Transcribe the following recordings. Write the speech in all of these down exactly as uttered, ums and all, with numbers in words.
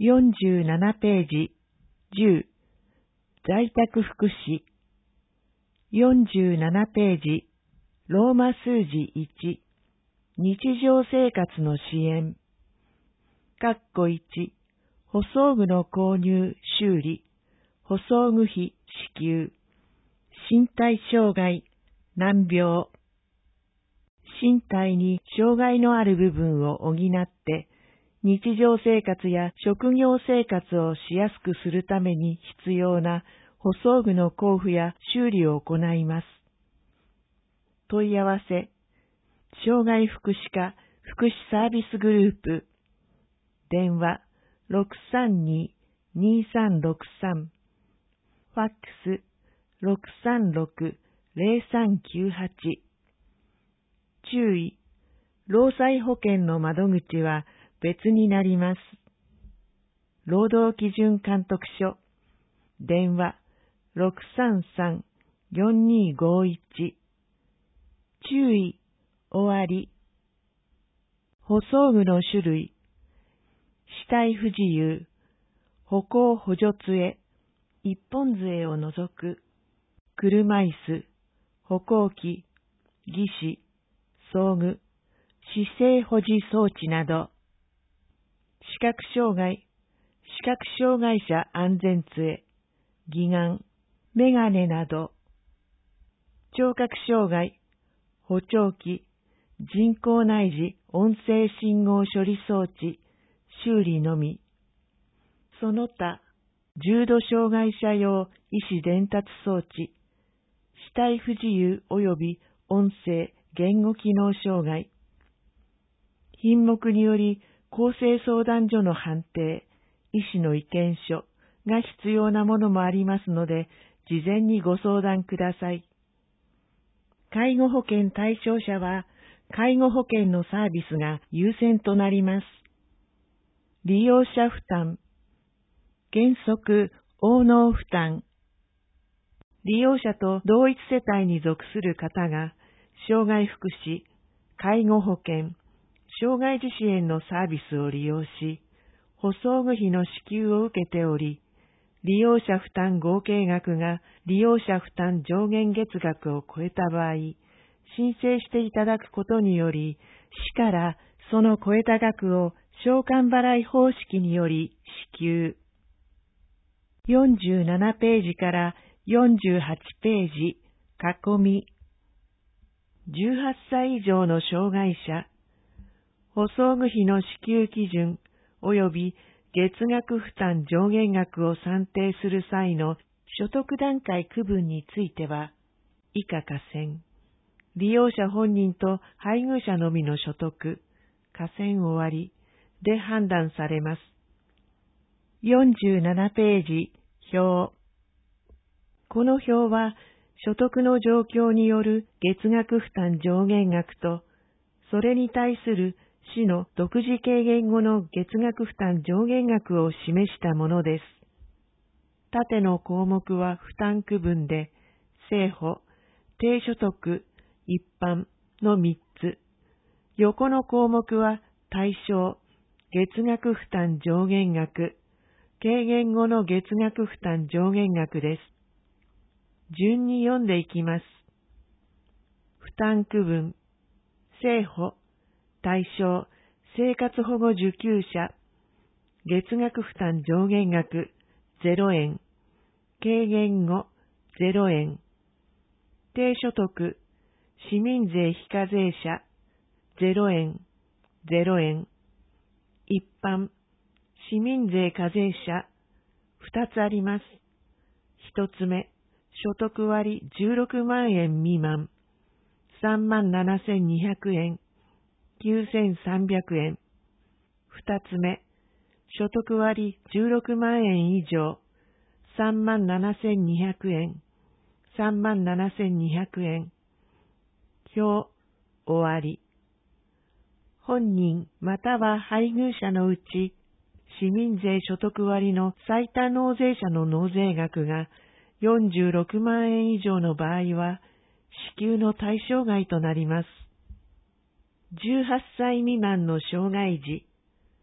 よんじゅうななページじゅう在宅福祉よんじゅうななページローマ数字いち日常生活の支援括弧いち補装具の購入修理補装具費支給身体障害難病身体に障害のある部分を補って日常生活や職業生活をしやすくするために必要な補装具の交付や修理を行います。問い合わせ、障害福祉課福祉サービスグループ、電話 ろくさんに にさんろくさん、ファックス ろくさんろく ゼロさんきゅうはち。注意、労災保険の窓口は別になります。労働基準監督署、電話ろくさんさん よんにごいち。注意、終わり。補装具の種類、肢体不自由、歩行補助杖、一本杖を除く、車椅子、歩行器、義肢、装具、姿勢保持装置など、視覚障害、視覚障害者安全杖、義眼、メガネなど、聴覚障害、補聴器、人工内耳音声信号処理装置、修理のみ。その他、重度障害者用意思伝達装置、肢体不自由及び音声言語機能障害。品目により厚生相談所の判定、医師の意見書が必要なものもありますので、事前にご相談ください。介護保険対象者は、介護保険のサービスが優先となります。利用者負担、原則応納負担。利用者と同一世帯に属する方が、障害福祉、介護保険、障害児支援のサービスを利用し、補装具費の支給を受けており、利用者負担合計額が利用者負担上限月額を超えた場合、申請していただくことにより、市からその超えた額を償還払い方式により支給。よんじゅうななページからよんじゅうはちページ、囲み。じゅうはっさい以上の障害者、補装具費の支給基準及び月額負担上限額を算定する際の所得段階区分については、以下下線。利用者本人と配偶者のみの所得、下線終わりで判断されます。よんじゅうななページ、表。この表は、所得の状況による月額負担上限額と、それに対する市の独自軽減後の月額負担上限額を示したものです。縦の項目は負担区分で、生保、低所得、一般のみっつ。横の項目は対象、月額負担上限額、軽減後の月額負担上限額です。順に読んでいきます。負担区分、生保、対象、生活保護受給者、月額負担上限額ゼロえん、軽減後ゼロえん、低所得、市民税非課税者ゼロえん、ゼロえん、一般、市民税課税者ふたつあります。ひとつめ、所得割じゅうろくまんえん未満、さんまんななせんにひゃくえん、きゅうせんさんびゃくえん。二つ目、所得割じゅうろくまんえん以上、さんまんななせんにひゃくえん、さんまんななせんにひゃくえん。表、終わり。本人または配偶者のうち、市民税所得割の最多納税者の納税額がよんじゅうろくまんえん以上の場合は、支給の対象外となります。じゅうはっさい未満の障害児、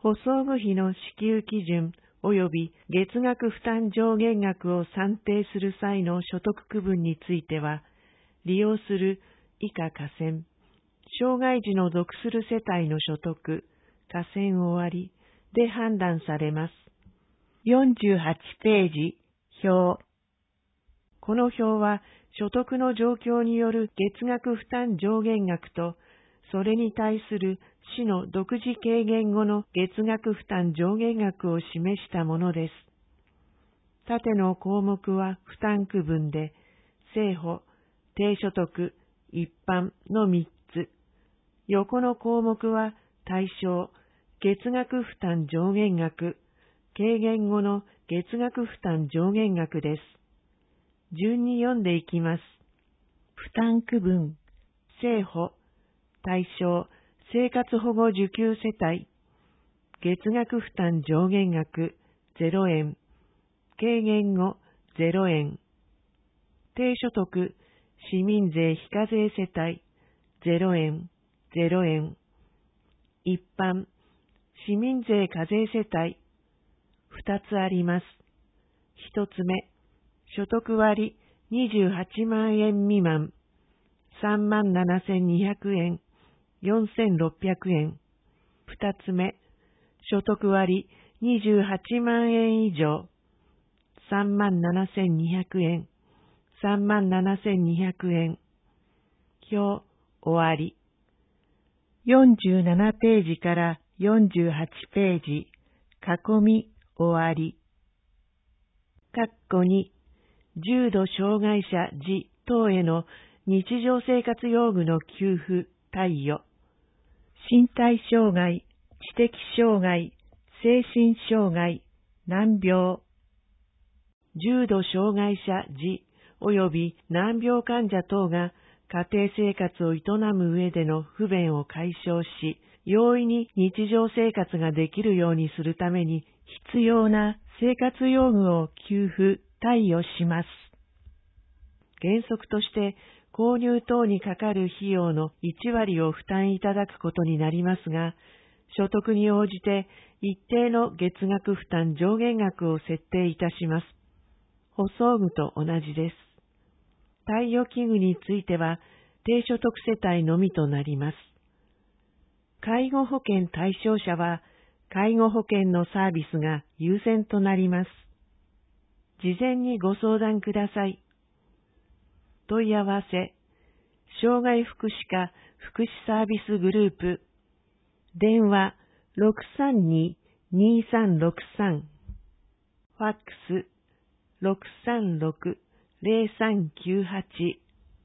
補装具費の支給基準及び月額負担上限額を算定する際の所得区分については、利用する以下下線、障害児の属する世帯の所得、下線終わりで判断されます。よんじゅうはちページ、表。この表は、所得の状況による月額負担上限額と、それに対する市の独自軽減後の月額負担上限額を示したものです。縦の項目は負担区分で、生保、低所得、一般のみっつ。横の項目は対象、月額負担上限額、軽減後の月額負担上限額です。順に読んでいきます。負担区分、生保、対象、生活保護受給世帯、月額負担上限額ゼロえん、軽減後ゼロえん。低所得、市民税非課税世帯、ゼロえん、ゼロえん。一般、市民税課税世帯、二つあります。一つ目、所得割にじゅうはちまんえん未満、さんまんななせんにひゃくえん、よんせんろっぴゃくえん。二つ目、所得割にじゅうはちまんえん以上、さんまんななせんにひゃくえん、さんまんななせんにひゃくえん。表、終わり。よんじゅうななページからよんじゅうはちページ、囲み、終わり。括弧に、重度障害者児等への日常生活用具の給付、貸与。身体障害、知的障害、精神障害、難病。重度障害者児及び難病患者等が家庭生活を営む上での不便を解消し、容易に日常生活ができるようにするために必要な生活用具を給付、貸与します。原則として購入等にかかる費用のいちわりを負担いただくことになりますが、所得に応じて一定の月額負担上限額を設定いたします。補装具と同じです。貸与器具については低所得世帯のみとなります。介護保険対象者は介護保険のサービスが優先となります。事前にご相談ください。問い合わせ、障害福祉課福祉サービスグループ、電話 ろくさんに にーさんろくさん、ファックス ろくさんろく ぜろさんきゅうはち。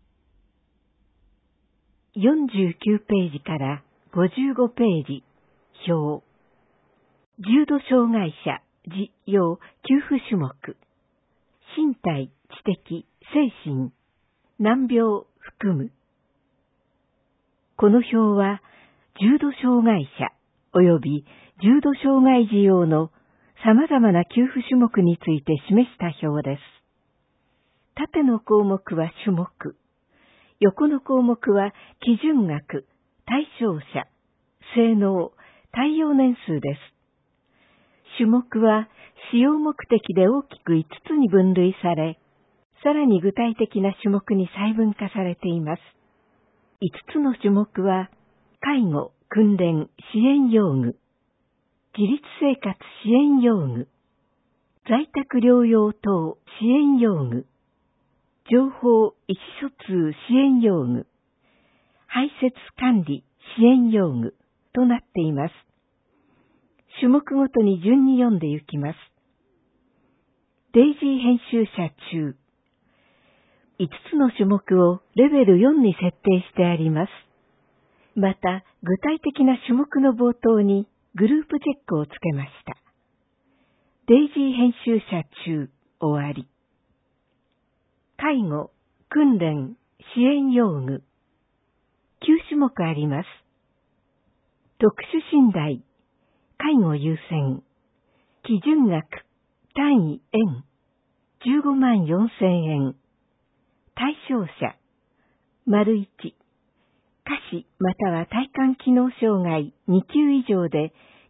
よんじゅうきゅうページからごじゅうごページ、表。重度障害者児用給付種目。身体、知的、精神、難病含む。この表は、重度障害者及び重度障害児用の様々な給付種目について示した表です。縦の項目は種目、横の項目は基準額、対象者、性能、対応年数です。種目は使用目的で大きくいつつに分類され、さらに具体的な種目に細分化されています。いつつの種目は、介護、訓練、支援用具、自立生活支援用具、在宅療養等支援用具、情報意思疎通支援用具、排泄管理支援用具となっています。種目ごとに順に読んでいきます。デイジー編集者中。いつつの種目をレベルよんに設定してあります。また、具体的な種目の冒頭にグループチェックをつけました。デイジー編集者中、終わり。介護、訓練、支援用具。きゅう種目あります。特殊寝台、介護優先、基準額、単位円、じゅうごまんよんせんえん。対象者、丸いち、下肢または体幹機能障害に級以上で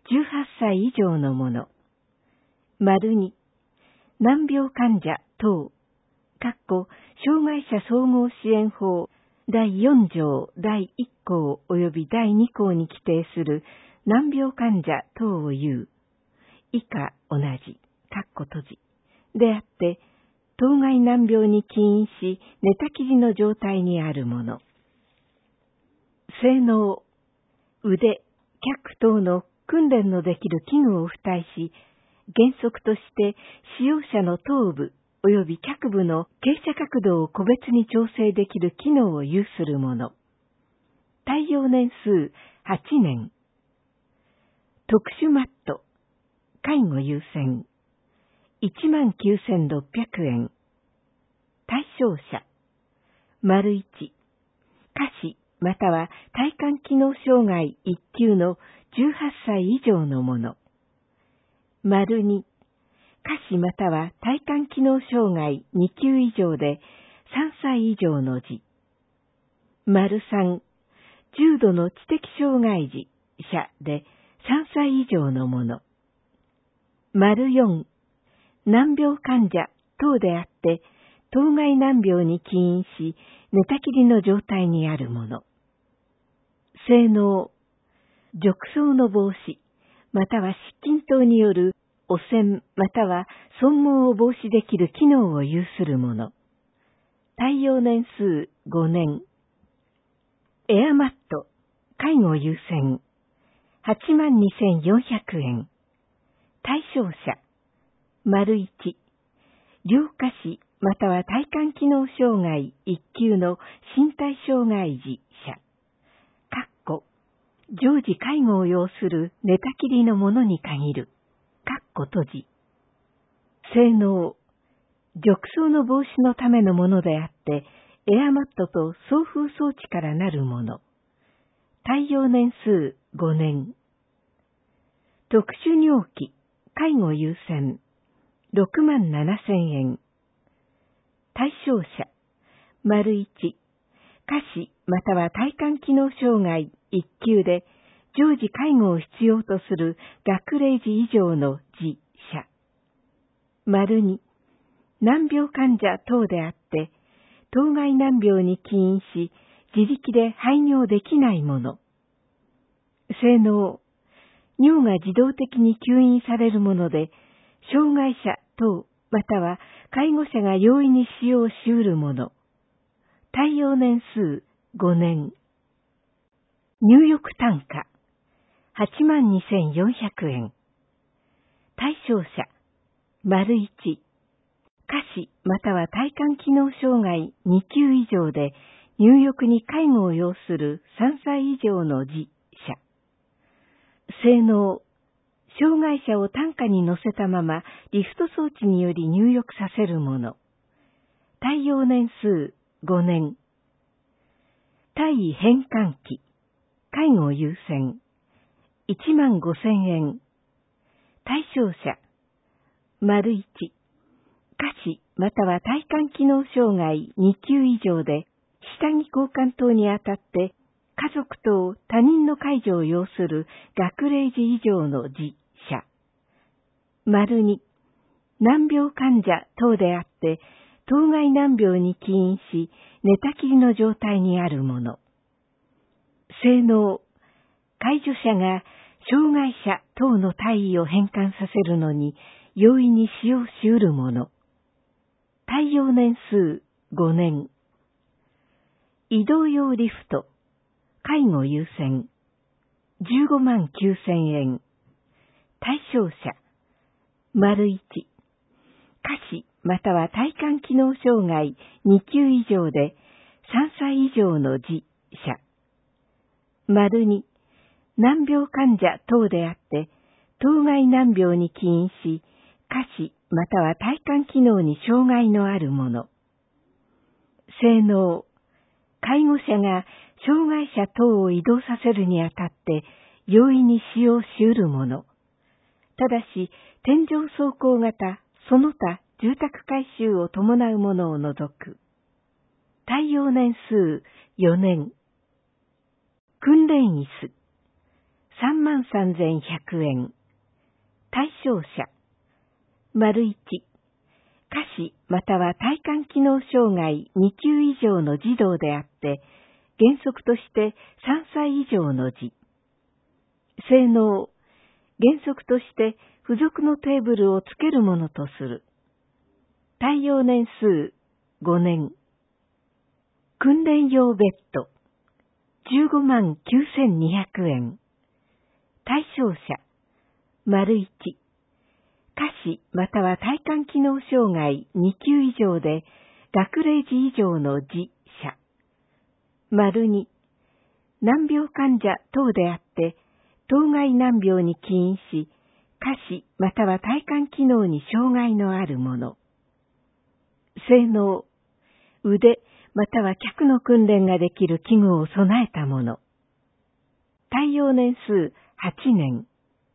じゅうはっさい以上の者。丸に、難病患者等、かっこ障害者総合支援法だいよん条だいいっ項及びだいに項に規定する難病患者等を言う。以下同じ、かっこ閉じ。であって、当該難病に起因し、寝たきりの状態にあるもの。性能、腕、脚等の訓練のできる器具を付帯し、原則として使用者の頭部及び脚部の傾斜角度を個別に調整できる機能を有するもの。耐用年数はちねん。特殊マット、介護優先、いちまんきゅうせんろっぴゃくえん。対象者、丸いち、下肢または体幹機能障害いっ級のじゅうはっさい以上のもの。丸に、下肢または体幹機能障害に級以上でさんさい以上の児。丸さん、重度の知的障害児者でさんさい以上のもの。丸よん、難病患者等であって、当該難病に起因し、寝たきりの状態にあるもの。性能、褥瘡の防止、または失禁等による汚染または損耗を防止できる機能を有するもの。耐用年数ごねん。エアマット、介護優先、はちまんにせんよんひゃくえん。対象者、丸いち、両下肢または体幹機能障害いっ級の身体障害児者。かっこ、常時介護を要する寝たきりのものに限る。かっこ閉じ。性能、褥瘡の防止のためのものであって、エアマットと送風装置からなるもの。耐用年数ごねん。特殊尿器、介護優先、ろくまんななせんえん。対象者、丸いち、下肢または体幹機能障害いっ級で常時介護を必要とする学齢児以上の児者。丸に、難病患者等であって、当該難病に起因し、自力で排尿できないもの。性能、尿が自動的に吸引されるもので、障害者等または介護者が容易に使用し得るもの。耐用年数ごねん。入浴単価はちまんにせんよんひゃくえん。対象者、丸いち、下肢または体幹機能障害に級以上で入浴に介護を要するさんさい以上の児者。性能、障害者を担架に乗せたままリフト装置により入浴させるもの。耐用年数ごねん。体位変換器、介護優先、いちまんごせんえん。対象者、丸いち、下肢または体幹機能障害に級以上で下着交換等にあたって家族等他人の介助を要する学齢児以上の児者。丸に、難病患者等であって当該難病に起因し寝たきりの状態にあるもの。性能、介助者が障害者等の体位を変換させるのに容易に使用し得るもの。耐用年数ごねん。移動用リフト、介護優先、じゅうごまんきゅうせんえん。対象者、丸いち、下肢または体幹機能障害に級以上でさんさい以上の児者。丸に、難病患者等であって当該難病に起因し下肢または体幹機能に障害のあるもの。性能、介護者が障害者等を移動させるにあたって容易に使用し得るもの。ただし、天井走行型、その他住宅改修を伴うものを除く。耐用年数よねん。訓練椅子、 さんまんさんぜんひゃくえん。対象者。丸いち、下肢または体幹機能障害に級以上の児童であって、原則としてさんさい以上の児。性能、原則として付属のテーブルをつけるものとする。耐用年数ごねん。訓練用ベッドじゅうごまんきゅうせんにひゃくえん。対象者、丸いち、下肢または体幹機能障害に級以上で学齢児以上の児者。丸に、難病患者等であって当該難病に起因し、下肢または体幹機能に障害のあるもの。性能、腕または脚の訓練ができる器具を備えたもの。耐用年数はちねん。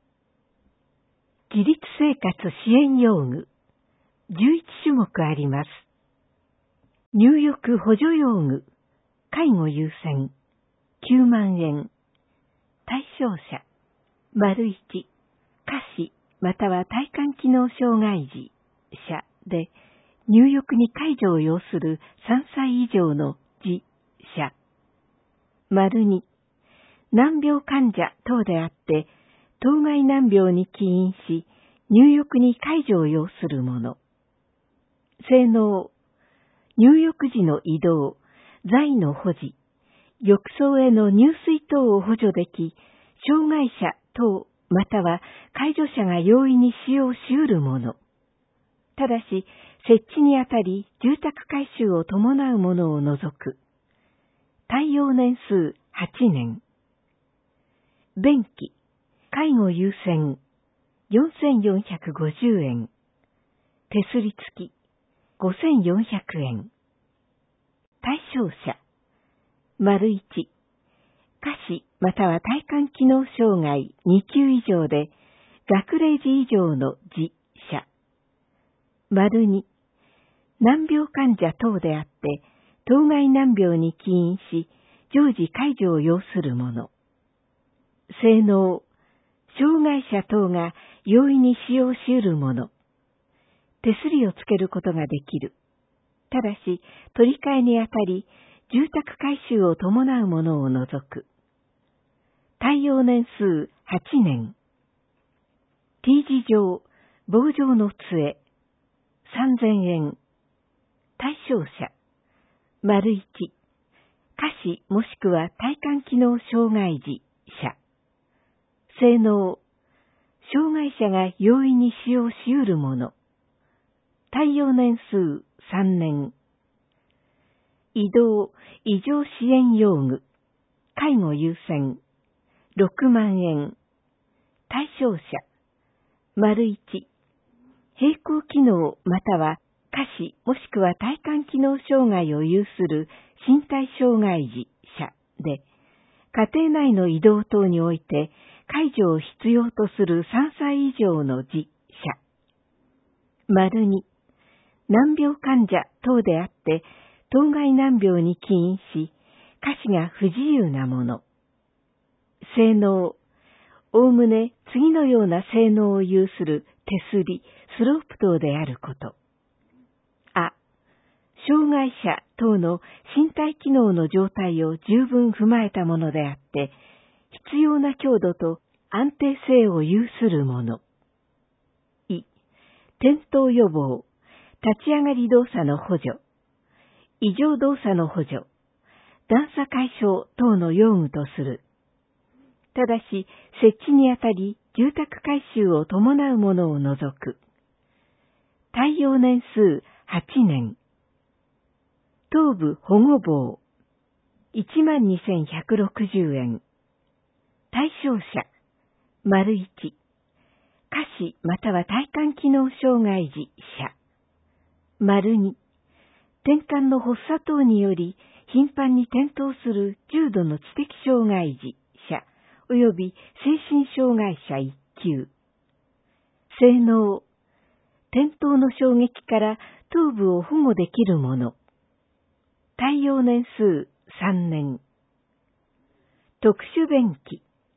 自立生活支援用具じゅういちしゅもくあります。入浴補助用具、介護優先きゅうまんえん。対象者、丸いち、下肢または体幹機能障害児者で入浴に介助を要するさんさい以上の児者。丸に、難病患者等であって当該難病に起因し入浴に介助を要するもの。性能、入浴時の移動、座位の保持、浴槽への入水等を補助でき、障害者等または介助者が容易に使用し得るもの。ただし、設置にあたり住宅改修を伴うものを除く。耐用年数はちねん。便器、介護優先よんせんよんひゃくごじゅうえん。手すり付きごせんよんひゃくえん。対象者、丸いち、下肢または体幹機能障害に級以上で学齢児以上の児者。丸に、難病患者等であって当該難病に起因し常時介助を要するもの。性能、障害者等が容易に使用し得るもの。手すりをつけることができる。ただし、取り替えにあたり住宅改修を伴うものを除く。耐用年数はちねん。T 字状、棒状の杖さんぜんえん。対象者、丸いち、下肢もしくは体幹機能障害児者。性能、障害者が容易に使用し得るもの。耐用年数さんねん。移動、移乗支援用具、介護優先ろくまんえん。対象者、丸いち、並行機能または下肢もしくは体幹機能障害を有する身体障害児者で、家庭内の移動等において介助を必要とするさんさい以上の児者。丸に、難病患者等であって当該難病に起因し下肢が不自由なもの。性能、おおむね次のような性能を有する手すり、スロープ等であること。あ、障害者等の身体機能の状態を十分踏まえたものであって、必要な強度と安定性を有するもの。い、転倒予防、立ち上がり動作の補助、異常動作の補助、段差解消等の用具とする。ただし、設置にあたり住宅改修を伴うものを除く。耐用年数はちねん。頭部保護棒いちまんにせんひゃくろくじゅうえん。対象者、丸いち、下肢または体幹機能障害児者。丸に、転換の発作等により頻繁に転倒する重度の知的障害児者及び精神障害者いっ級。性能、転倒の衝撃から頭部を保護できるもの。耐用年数さんねん。特殊便器、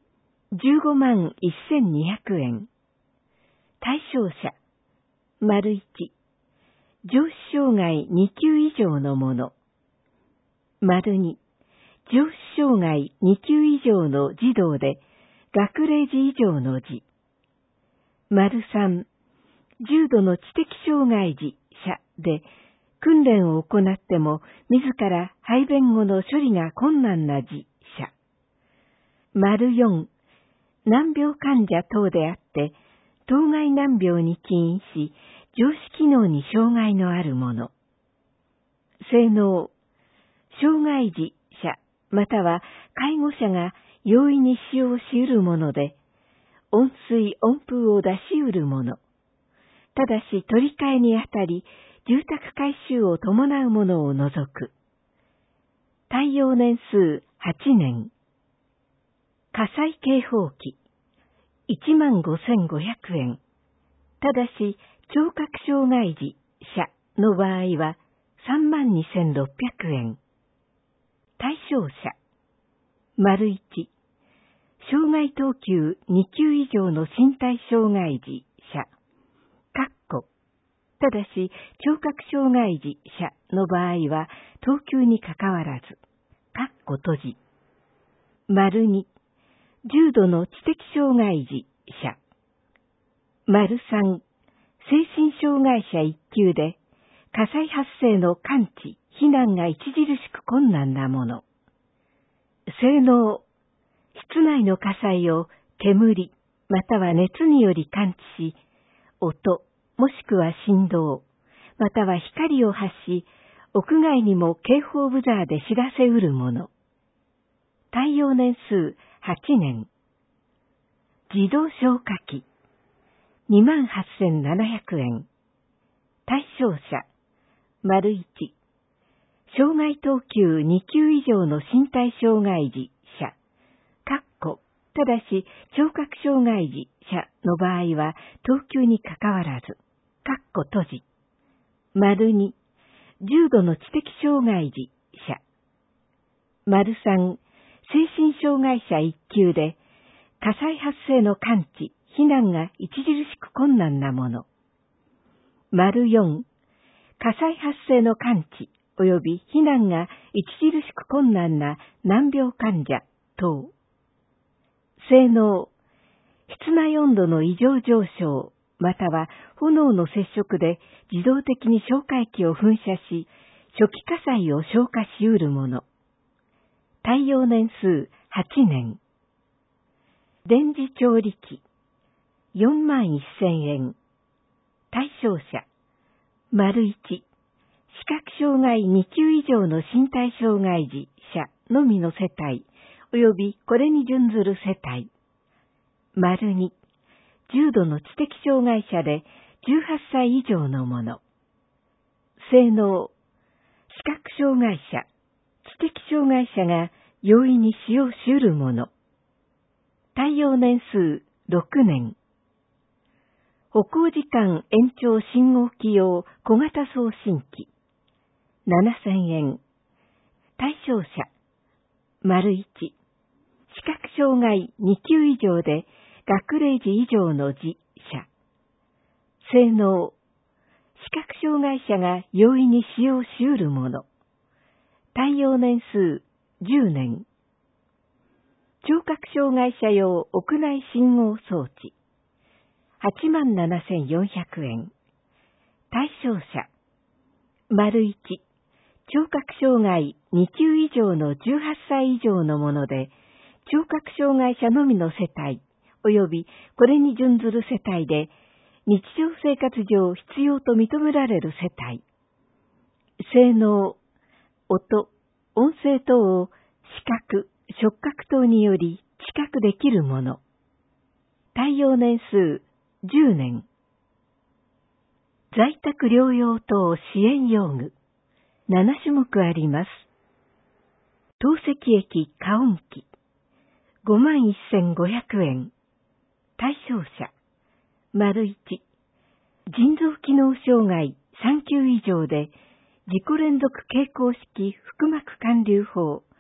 じゅうごまんせんにひゃくえん。対象者、丸いち、上司障害に級以上のもの。丸に、上司障害に級以上の児童で、学齢児以上の児。丸さん、重度の知的障害児者で、訓練を行っても自ら排便後の処理が困難な児者。丸よん、難病患者等であって、当該難病に起因し、上司機能に障害のあるもの。性能、障害児者または介護者が容易に使用し得るもので、温水温風を出し得るもの。ただし取り替えにあたり、住宅改修を伴うものを除く。耐用年数はちねん。火災警報器いちまんごせんごひゃくえん。ただし聴覚障害児者の場合はさんまんにせんろっぴゃくえん。対象者、丸いち、障害等級に級以上の身体障害児者、かっこ、ただし聴覚障害児者の場合は等級にかかわらず、かっこ閉じ。丸に、重度の知的障害児者。丸さん、精神障害者いっ級で、火災発生の感知、避難が著しく困難なもの。性能、室内の火災を煙、または熱により感知し、音、もしくは振動、または光を発し、屋外にも警報ブザーで知らせうるもの。耐用年数はちねん。自動消火器にまんはっせんななひゃくえん。対象者、丸いち、障害等級に級以上の身体障害児者、かっこ、ただし聴覚障害児者の場合は等級にかかわらず、かっこ閉じ。丸に、重度の知的障害児者。丸さん、精神障害者いっ級で、火災発生の感知、避難が著しく困難なもの。丸よん、火災発生の感知及び避難が著しく困難な難病患者等。性能、室内温度の異常上昇、または炎の接触で自動的に消火液を噴射し、初期火災を消火し得るもの。耐用年数はちねん。電磁調理器よんまんせんえん。対象者、丸いち、視覚障害に級以上の身体障害児者のみの世帯、及びこれに準ずる世帯。丸に、重度の知的障害者でじゅうはっさい以上のもの。性能、視覚障害者、知的障害者が容易に使用し得るもの。耐用年数ろくねん。歩行時間延長信号機用小型送信機ななせんえん。対象者、丸いち、視覚障害に級以上で学齢児以上の児者。性能、視覚障害者が容易に使用し得るもの。耐用年数じゅうねん。聴覚障害者用屋内信号装置はちまんななせんよんひゃくえん。対象者、丸いち、聴覚障害に級以上のじゅうはっさい以上のもので、聴覚障害者のみの世帯、及びこれに準ずる世帯で、日常生活上必要と認められる世帯。性能、音、音声等を視覚、触覚等により知覚できるもの。耐用年数じゅうねん。在宅療養等支援用具ななしゅもくあります。透析液加温器ごまんせんごひゃくえん。対象者、丸いち、腎臓機能障害さん級以上で自己連続経口式腹膜管流法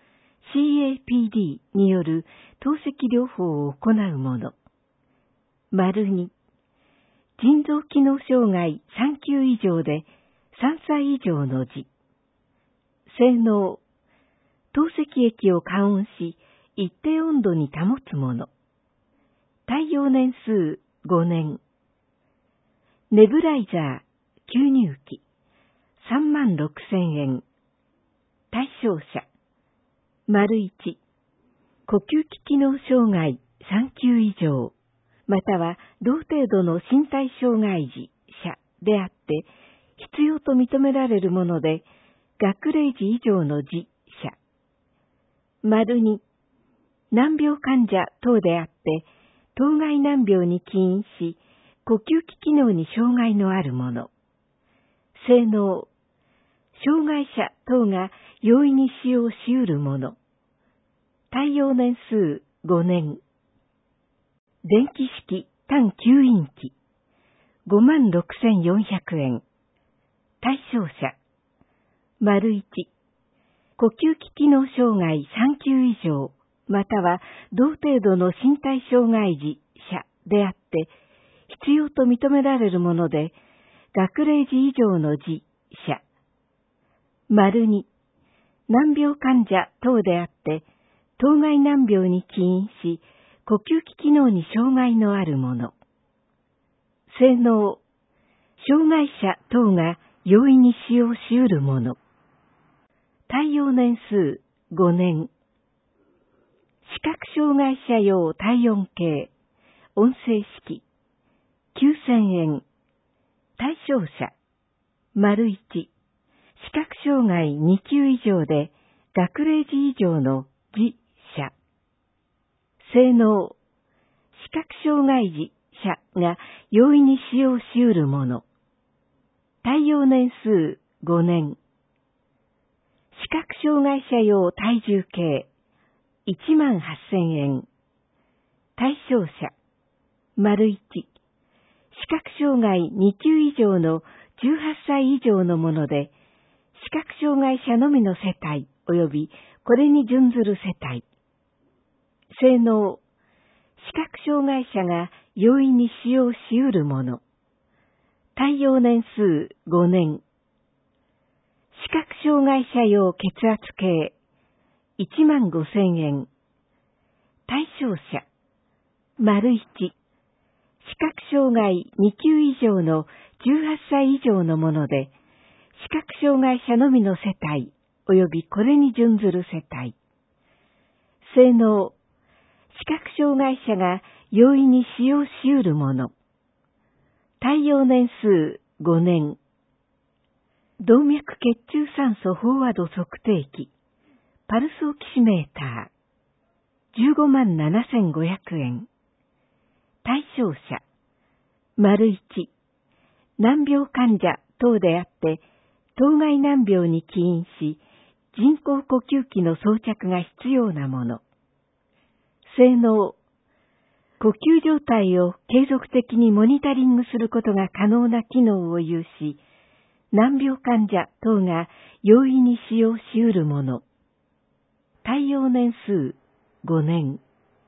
シーエーピーディー による透析療法を行う者。丸に、腎臓機能障害さん級以上でさんさい以上の児。性能、透析液を加温し、一定温度に保つもの。耐用年数ごねん。ネブライザー、吸入器、さんまんろくせんえん。対象者、丸いち、呼吸器機能障害さん級以上、または同程度の身体障害児者であって、必要と認められるもので、学齢児以上の児者。丸に、難病患者等であって、当該難病に起因し、呼吸器機能に障害のあるもの。性能、障害者等が容易に使用し得るもの。耐用年数ごねん。電気式単吸引器、ごまんろくせんよんひゃくえん。対象者、丸いち、呼吸器機能障害さん級以上、または同程度の身体障害児者であって、必要と認められるもので、学齢児以上の児者。丸に、難病患者等であって、当該難病に起因し、呼吸器機能に障害のあるもの。性能、障害者等が容易に使用し得るもの。耐用年数ごねん。視覚障害者用体温計、音声式、きゅうせんえん。対象者、丸いち、視覚障害に級以上で、学齢児以上の児者。性能、視覚障害児者が容易に使用し得るもの。耐用年数ごねん。視覚障害者用体重計、いちまんはっせんえん。対象者、丸いち、視覚障害に級以上のじゅうはっさい以上のもので、視覚障害者のみの世帯及びこれに準ずる世帯。性能、視覚障害者が容易に使用し得るもの。耐用年数ごねん。視覚障害者用血圧計、いちまんごせんえん。対象者、丸いち、視覚障害に級以上のじゅうはっさい以上のもので、視覚障害者のみの世帯及びこれに準ずる世帯。性能、視覚障害者が容易に使用し得るもの。耐用年数ごねん。動脈血中酸素飽和度測定器、パルスオキシメーター、じゅうごまんななせんごひゃくえん。対象者、丸いち、難病患者等であって、当該難病に起因し、人工呼吸器の装着が必要なもの。性能、呼吸状態を継続的にモニタリングすることが可能な機能を有し、難病患者等が容易に使用し得るもの。耐用年数ごねん。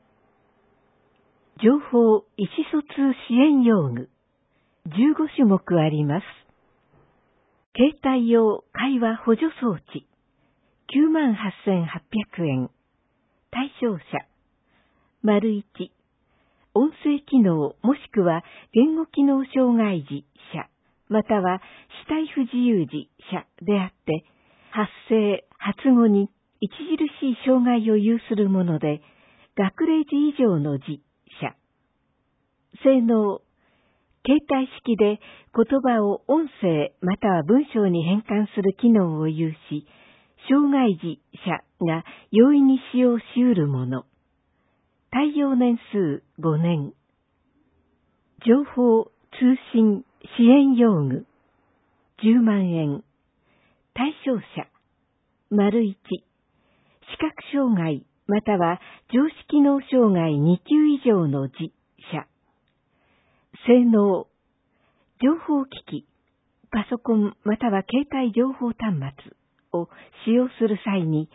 情報意思疎通支援用具、じゅうごしゅもくあります。携帯用会話補助装置、きゅうまんはっせんはっぴゃくえん。対象者、丸いち、音声機能もしくは言語機能障害児者、または肢体不自由児者であって、発声、発語に著しい障害を有するもので、学齢児以上の児者。性能、携帯式で言葉を音声または文章に変換する機能を有し、障害児者が容易に使用し得るもの。耐用年数ごねん。情報通信支援用具、じゅうまんえん。対象者、丸いち、視覚障害または常識機能障害に級以上の児者。性能、情報機器、パソコンまたは携帯情報端末を使用する際に、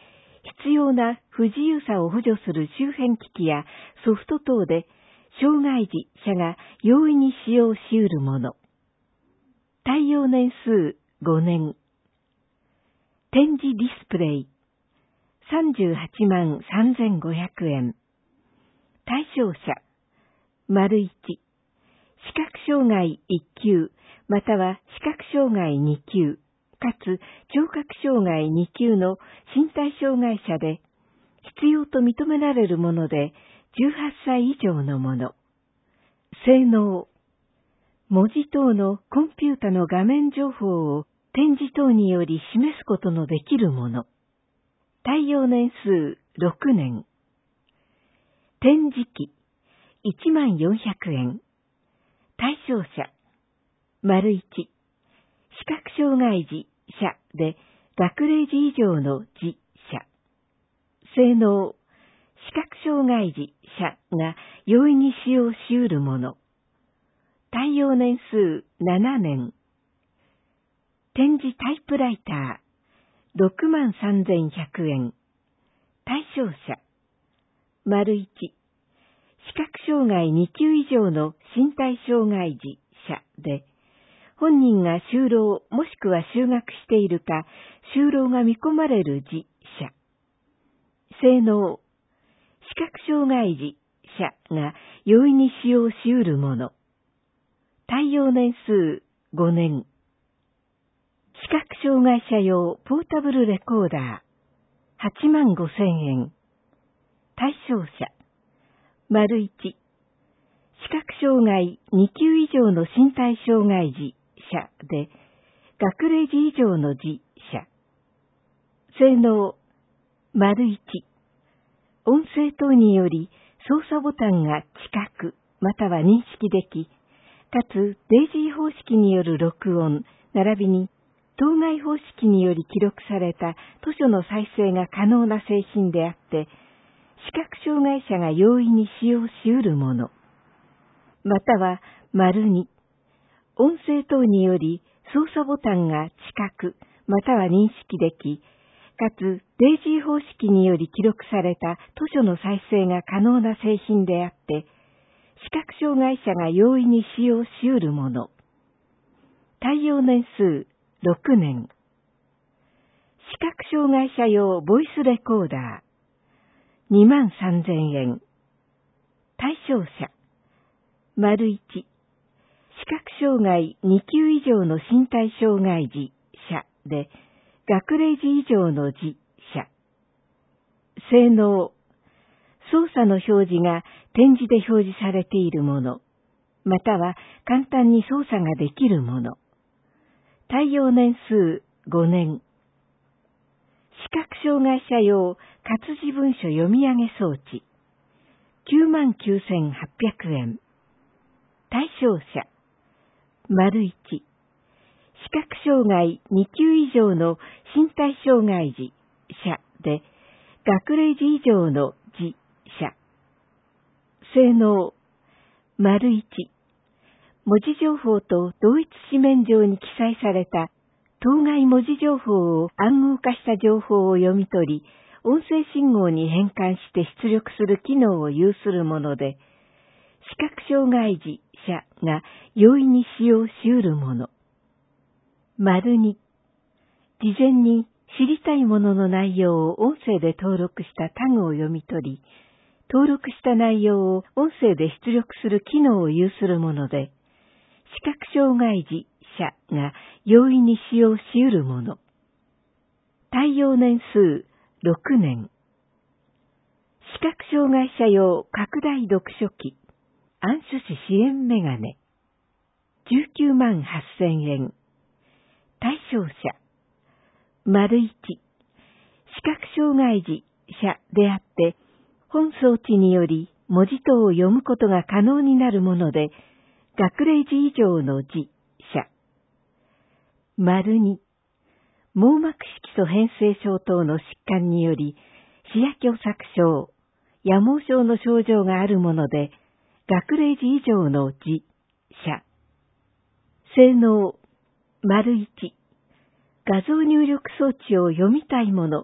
必要な不自由さを補助する周辺機器やソフト等で、障害児者が容易に使用し得るもの。耐用年数ごねん。展示ディスプレイさんじゅうはちまんさんぜんごひゃくえん。対象者丸いち、視覚障害いっ級または視覚障害に級かつ聴覚障害に級の身体障害者で必要と認められるものでじゅうはっさい以上のもの。性能文字等のコンピュータの画面情報を展示等により示すことのできるもの。耐用年数ろくねん。展示機いちまんよんひゃくえん。対象者丸いち、視覚障害児者で学齢児以上の児者。性能視覚障害児者が容易に使用し得るもの。耐用年数ななねん。展示タイプライターろくまんさんぜんひゃくえん。対象者丸いち、視覚障害に級以上の身体障害児者で、本人が就労もしくは就学しているか、就労が見込まれる児者。性能視覚障害児者が容易に使用し得るもの。耐用年数ごねん。視覚障害者用ポータブルレコーダーはちまんごせんえん。対象者丸いち、視覚障害に級以上の身体障害児者で学齢児以上の児者。性能丸いち、音声等により操作ボタンが近くまたは認識でき、かつデイジー方式による録音並びに当該方式により記録された図書の再生が可能な製品であって、視覚障害者が容易に使用し得るもの。または丸に、音声等により操作ボタンが近くまたは認識でき、かつデイジー方式により記録された図書の再生が可能な製品であって、視覚障害者が容易に使用し得るもの。耐用年数ろくねん。視覚障害者用ボイスレコーダーにまんさんぜんえん。対象者丸いち、視覚障害に級以上の身体障害児者で学齢児以上の児者。性能操作の表示が点字で表示されているもの、または簡単に操作ができるもの。耐用年数ごねん。視覚障害者用活字文書読み上げ装置きゅうまんきゅうせんはっぴゃくえん。対象者丸いち、視覚障害に級以上の身体障害児者で学齢児以上の児者。性能丸いち、文字情報と同一紙面上に記載された当該文字情報を暗号化した情報を読み取り、音声信号に変換して出力する機能を有するもので、視覚障害児者が容易に使用し得るもの。丸に、事前に知りたいものの内容を音声で登録したタグを読み取り、登録した内容を音声で出力する機能を有するもので、視覚障害児者が容易に使用し得るもの。耐用年数ろくねん。視覚障害者用拡大読書機暗書士支援メガネじゅうきゅうまんはっせんえん。対象者丸いち、視覚障害児者であって本装置により文字等を読むことが可能になるもので学齢児以上の児者。丸に、網膜色素変性症等の疾患により視野狭窄症、夜盲症の症状があるもので学齢児以上の児者。性能丸いち、画像入力装置を読みたいもの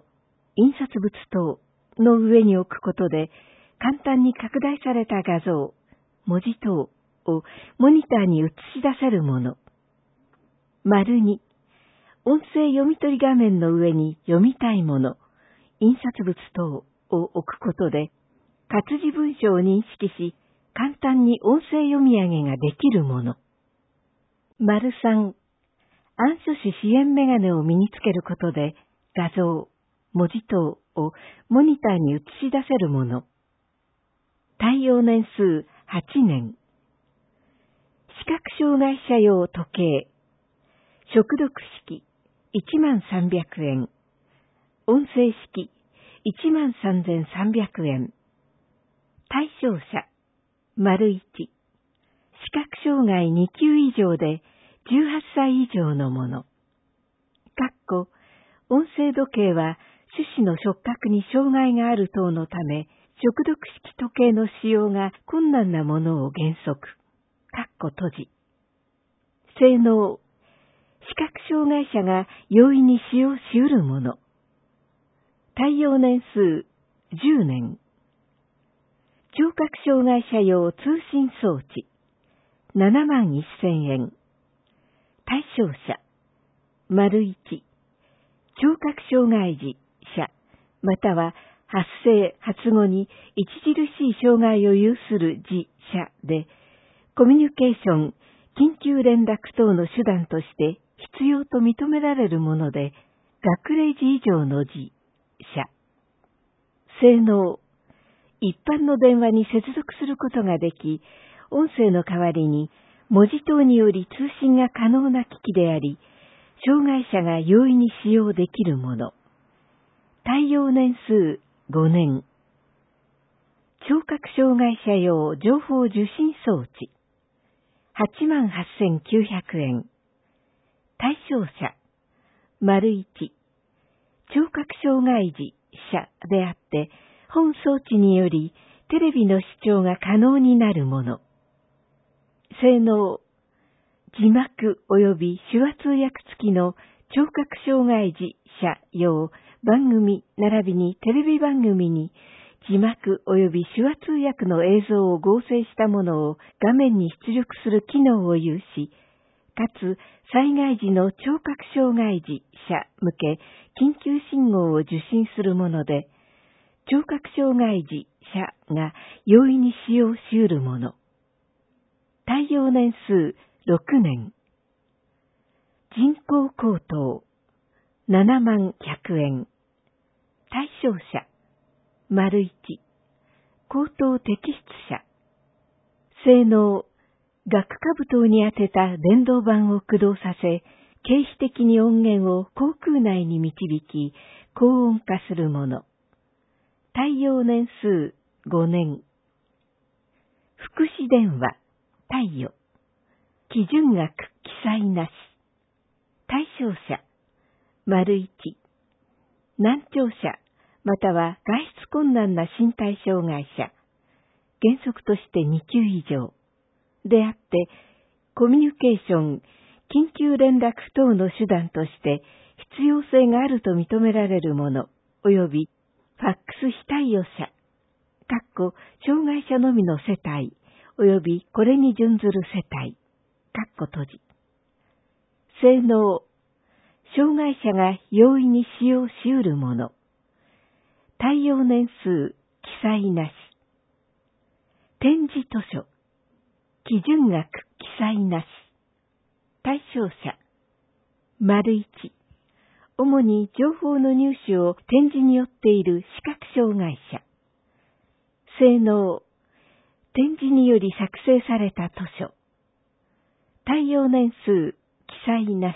印刷物等の上に置くことで簡単に拡大された画像、文字等をモニターに映し出せるもの。丸に、音声読み取り画面の上に読みたいもの、印刷物等を置くことで活字文書を認識し、簡単に音声読み上げができるもの。丸さん、暗所視支援メガネを身につけることで画像、文字等をモニターに映し出せるもの。耐用年数はちねん。視覚障害者用時計。触読式いちまんさんびゃくえん。音声式いちまんさんぜんさんびゃくえん。対象者丸いち。視覚障害に級以上でじゅうはっさい以上のもの。かっこ音声時計は手指の触覚に障害がある等のため、触読式時計の使用が困難なものを原則。かっこ閉じ。性能。視覚障害者が容易に使用し得るもの。耐用年数じゅうねん。聴覚障害者用通信装置ななまんせんえん。対象者丸いち。聴覚障害児者または発生発語に著しい障害を有する児者で、コミュニケーション、緊急連絡等の手段として必要と認められるもので、学齢児以上の児者。性能。一般の電話に接続することができ、音声の代わりに文字等により通信が可能な機器であり、障害者が容易に使用できるもの。耐用年数ごねん。聴覚障害者用情報受信装置はちまんはっせんきゅうひゃくえん。対象者丸いち。聴覚障害児者であって、本装置によりテレビの視聴が可能になるもの。性能。字幕及び手話通訳付きの聴覚障害児者用番組並びにテレビ番組に字幕及び手話通訳の映像を合成したものを画面に出力する機能を有し、かつ災害時の聴覚障害児者向け緊急信号を受信するもので、聴覚障害児者が容易に使用し得るもの。耐用年数ろくねん。人工口頭ななまんひゃくえん。対象者丸いち。口頭摘出者。性能。顎下部等に当てた電動板を駆動させ、形式的に音源を口腔内に導き、高音化するもの。耐用年数ごねん。福祉電話貸与。基準額記載なし。対象者丸いち。難聴者または外出困難な身体障害者、原則としてに級以上であって、コミュニケーション、緊急連絡等の手段として必要性があると認められるもの、及びファックス非対応者、かっこ障害者のみの世帯、及びこれに準ずる世帯、かっこ閉じ。性能。障害者が容易に使用し得るもの。耐用年数記載なし。展示図書。基準額記載なし。対象者丸いち。主に情報の入手を展示によっている視覚障害者。性能。展示により作成された図書。耐用年数記載なし。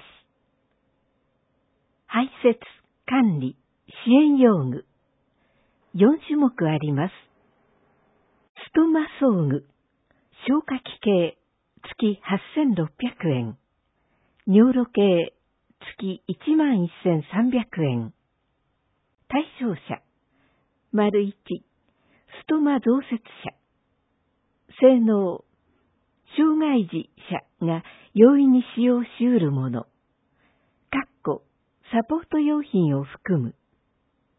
排泄、管理、支援用具。よん種目あります。ストマ装具、消化器系、月はっせんろっぴゃくえん。尿路系、月いちまんせんさんびゃくえん。対象者、丸いち、ストマ増設者。性能、障害児者が容易に使用し得るもの。かっこサポート用品を含む。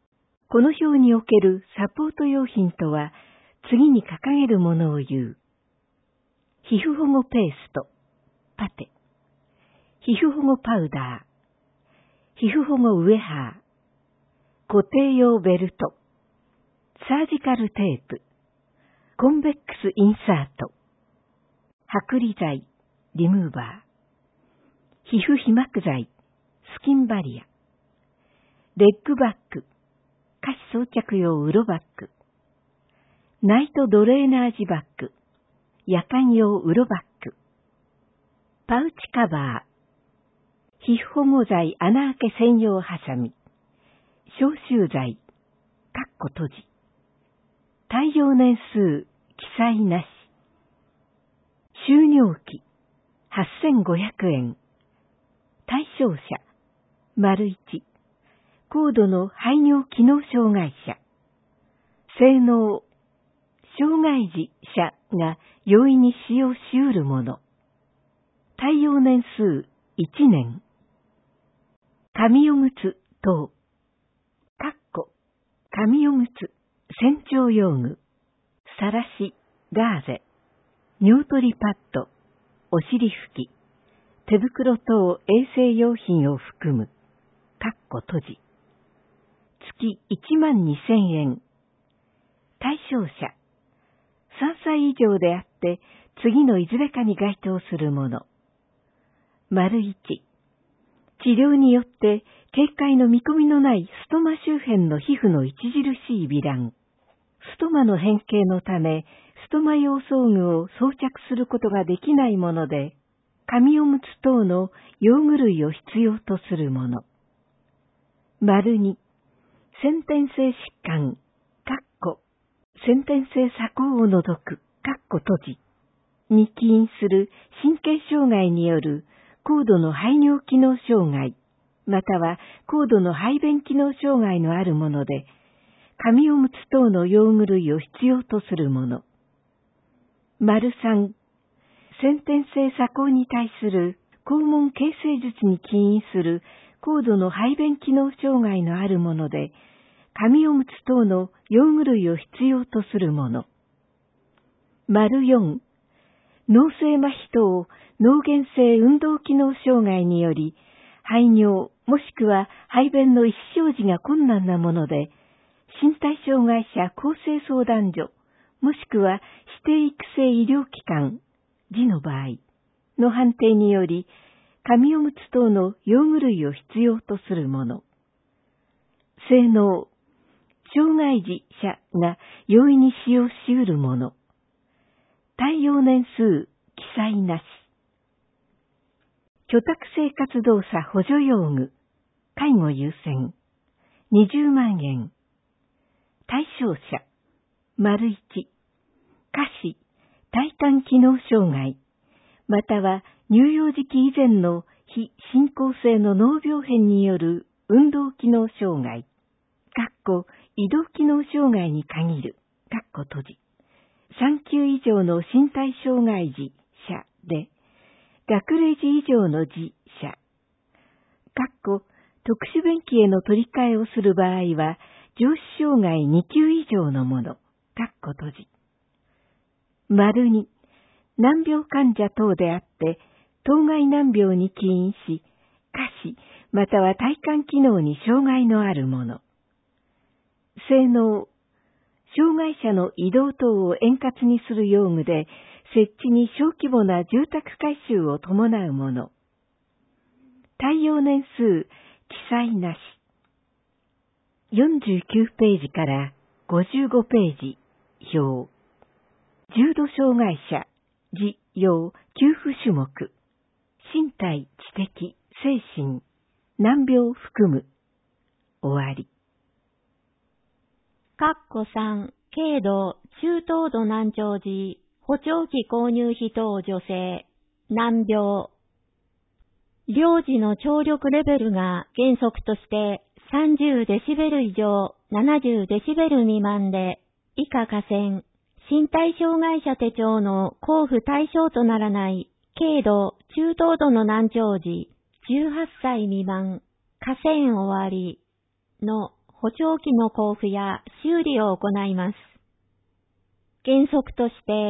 この表におけるサポート用品とは、次に掲げるものを言う。皮膚保護ペースト、パテ。皮膚保護パウダー。皮膚保護ウエハー。固定用ベルト。サージカルテープ。コンベックスインサート。剥離剤、リムーバー。皮膚被膜剤、スキンバリア。レッグバッグ。下肢装着用ウロバッグ。ナイトドレーナージバッグ。夜間用ウロバッグ。パウチカバー。皮膚保護剤穴開け専用ハサミ。消臭剤。カッコ閉じ。耐用年数、記載なし。収納器、はっせんごひゃくえん。対象者、丸いち。高度の排尿機能障害者。性能、障害児者が容易に使用し得るもの。耐用年数、いちねん。紙おむつ等。かっこ、紙おむつ、洗浄用具。さらし、ガーゼ。尿取りパッド。お尻拭き。手袋等衛生用品を含む。かっこ閉じ。月いちまんにせんえん。対象者。さんさい以上であって、次のいずれかに該当するもの。丸いち。治療によって警戒の見込みのないストマ周辺の皮膚の著しい糜爛。ストマの変形のため、ストマ用装具を装着することができないもので、紙おむつ等の用具類を必要とするもの。丸に、先天性疾患、かっこ、先天性鎖孔を除く、かっこ閉じ、に起因する神経障害による高度の排尿機能障害、または高度の排便機能障害のあるもので、紙おむつ等の用具類を必要とするもの。丸さん、先天性鎖孔に対する肛門形成術に起因する高度の排便機能障害のあるもので、紙おむつ等の用具類を必要とするもの。丸よん、脳性麻痺等脳原性運動機能障害により、排尿もしくは排便の意思表示が困難なもので、身体障害者厚生相談所、もしくは指定育成医療機関、児の場合の判定により、紙おむつ等の用具類を必要とするもの。性能、障害児者が容易に使用し得るもの。耐用年数、記載なし。居宅生活動作補助用具、介護優先、にじゅうまんえん。対象者、丸いち、下肢、体幹機能障害、または乳幼児期以前の非進行性の脳病変による運動機能障害、かっこ移動機能障害に限る、かっこ閉じ、さん級以上の身体障害児者で、学齢児以上の児者、かっこ特殊便器への取り替えをする場合は、上肢障害に級以上のもの、かっこ閉じ。丸に、難病患者等であって、当該難病に起因し、下肢、または体幹機能に障害のあるもの。性能、障害者の移動等を円滑にする用具で、設置に小規模な住宅改修を伴うもの。耐用年数、記載なし。よんじゅうきゅうページからごじゅうごページ、表。重度障害者、児用給付種目。身体、知的、精神、難病含む。終わり。 かっこさん、軽度、中等度難聴児、補聴器購入費等助成、難病。両児の聴力レベルが原則としてさんじゅうデシベル以上、ななじゅうデシベル未満で、以下下線、身体障害者手帳の交付対象とならない軽度、中等度の難聴児、じゅうはっさい未満、下線終わりの補聴器の交付や修理を行います。原則として、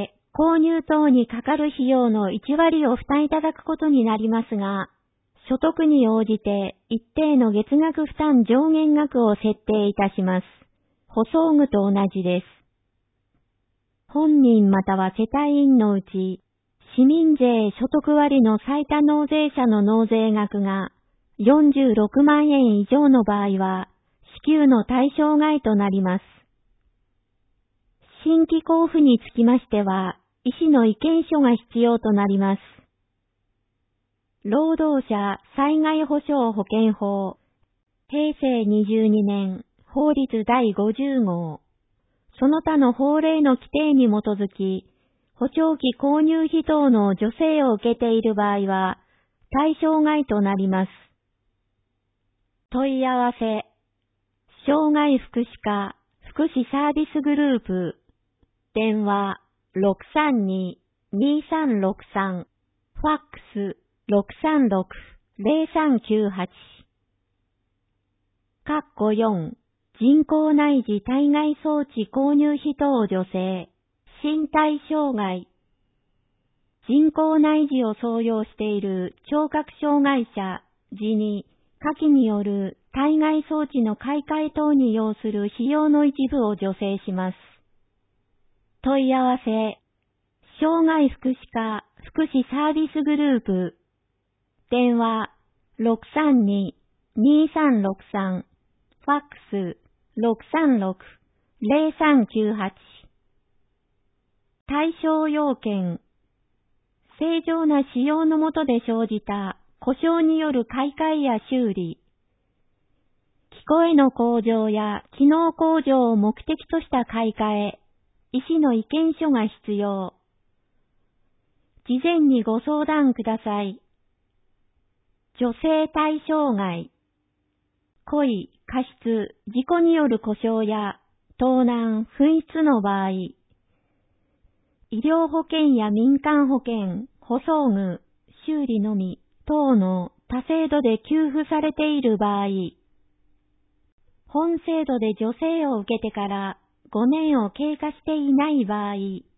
購入等にかかる費用のいちわりを負担いただくことになりますが、所得に応じて一定の月額負担上限額を設定いたします。補装具と同じです。本人または世帯員のうち、市民税所得割の最多納税者の納税額がよんじゅうろくまんえん以上の場合は、支給の対象外となります。新規交付につきましては、医師の意見書が必要となります。労働者災害保障保険法、へいせいにじゅうにねん法律だいごじゅうごう、その他の法令の規定に基づき、補聴器購入費等の助成を受けている場合は、対象外となります。問い合わせ、障害福祉課福祉サービスグループ、電話 ろくさんに にさんろくさん、ファックス ろくさんろく ぜろさんきゅうはち。括弧よん、人工内耳体外装置購入費等助成、身体障害。人工内耳を装用している聴覚障害者、時に、下記による体外装置の買い替え等に要する費用の一部を助成します。問い合わせ、障害福祉課福祉サービスグループ、電話 ろくさんに にさんろくさん、ファックス ろくさんろく ぜろさんきゅうはち。対象要件、正常な使用の下で生じた故障による買い替えや修理、聞こえの向上や機能向上を目的とした買い替え、医師の意見書が必要。事前にご相談ください。助成対象外。故意、過失、事故による故障や盗難、紛失の場合、医療保険や民間保険、補装具、修理のみ等の他制度で給付されている場合、本制度で助成を受けてからごねんを経過していない場合、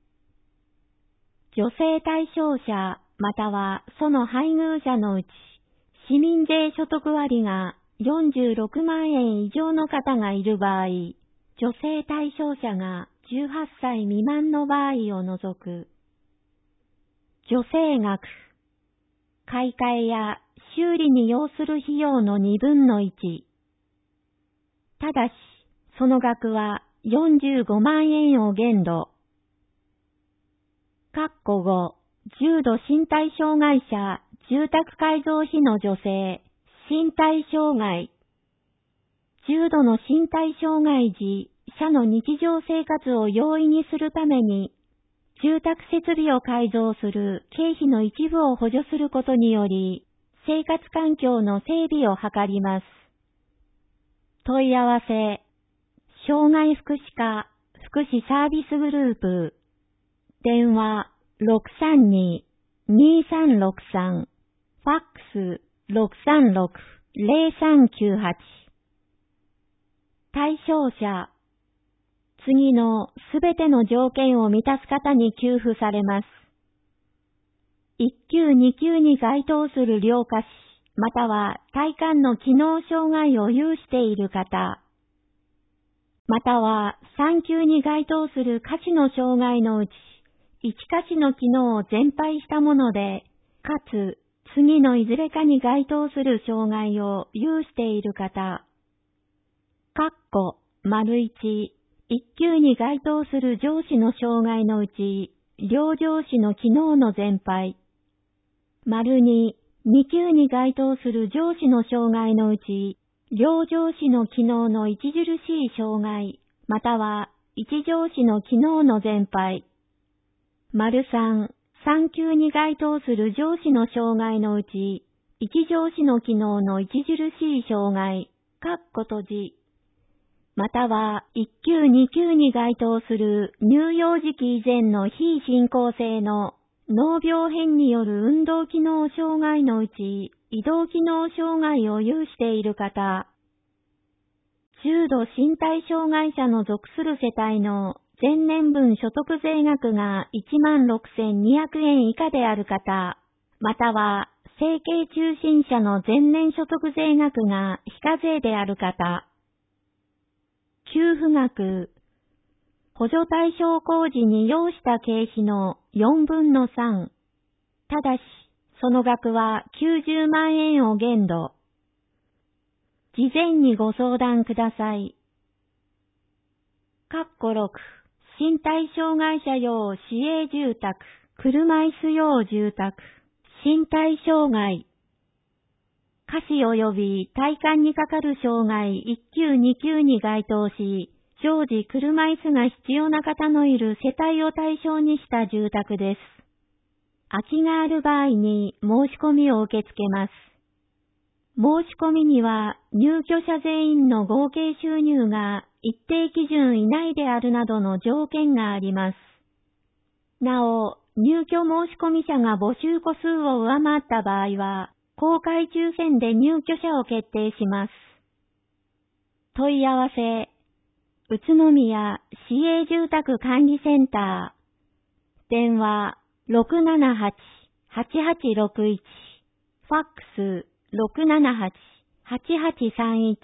助成対象者またはその配偶者のうち、市民税所得割がよんじゅうろくまんえん以上の方がいる場合、助成対象者がじゅうはっさい未満の場合を除く。助成額、買い替えや修理に要する費用のにぶんのいち。ただし、その額はよんじゅうごまんえんを限度。括弧ご、重度身体障害者住宅改造費の助成、身体障害。重度の身体障害時、者の日常生活を容易にするために、住宅設備を改造する経費の一部を補助することにより、生活環境の整備を図ります。問い合わせ、障害福祉課福祉サービスグループ、電話 ろくさんに にさんろくさん、ファックス ろくさんろく ぜろさんきゅうはち。対象者、次のすべての条件を満たす方に給付されます。いっきゅうにきゅうに該当する両下肢、または体幹の機能障害を有している方、またはさんきゅうに該当する下肢の障害のうち、いち下肢の機能を全廃したもので、かつ次のいずれかに該当する障害を有している方、括弧、丸いち、いっきゅうに該当する上肢の障害のうち、両上肢の機能の全廃、丸に、にきゅうに該当する上肢の障害のうち、両上肢の機能の著しい障害、または一上肢の機能の全廃。丸さん、さんきゅうに該当する上肢の障害のうち、一上肢の機能の著しい障害、括弧閉じ。またはいっきゅうにきゅうに該当する乳幼児期以前の非進行性の脳病変による運動機能障害のうち、移動機能障害を有している方、 重度身体障害者の属する世帯の前年分所得税額がいちまんろくせんにひゃくえん以下である方、または生計中心者の前年所得税額が非課税である方。給付額、補助対象工事に要した経費のよんぶんのさん。ただし、その額はきゅうじゅうまんえんを限度。事前にご相談ください。括弧ろく、身体障害者用市営住宅、車椅子用住宅、身体障害、下肢及び体幹にかかる障害いっきゅうにきゅうに該当し、常時車椅子が必要な方のいる世帯を対象にした住宅です。空きがある場合に申し込みを受け付けます。申し込みには入居者全員の合計収入が一定基準以内であるなどの条件があります。なお、入居申込者が募集戸数を上回った場合は、公開抽選で入居者を決定します。問い合わせ、宇都宮市営住宅管理センター、電話 ろくななはち はちはちろくいち、ファックス ろくななはち はちはちさんいち。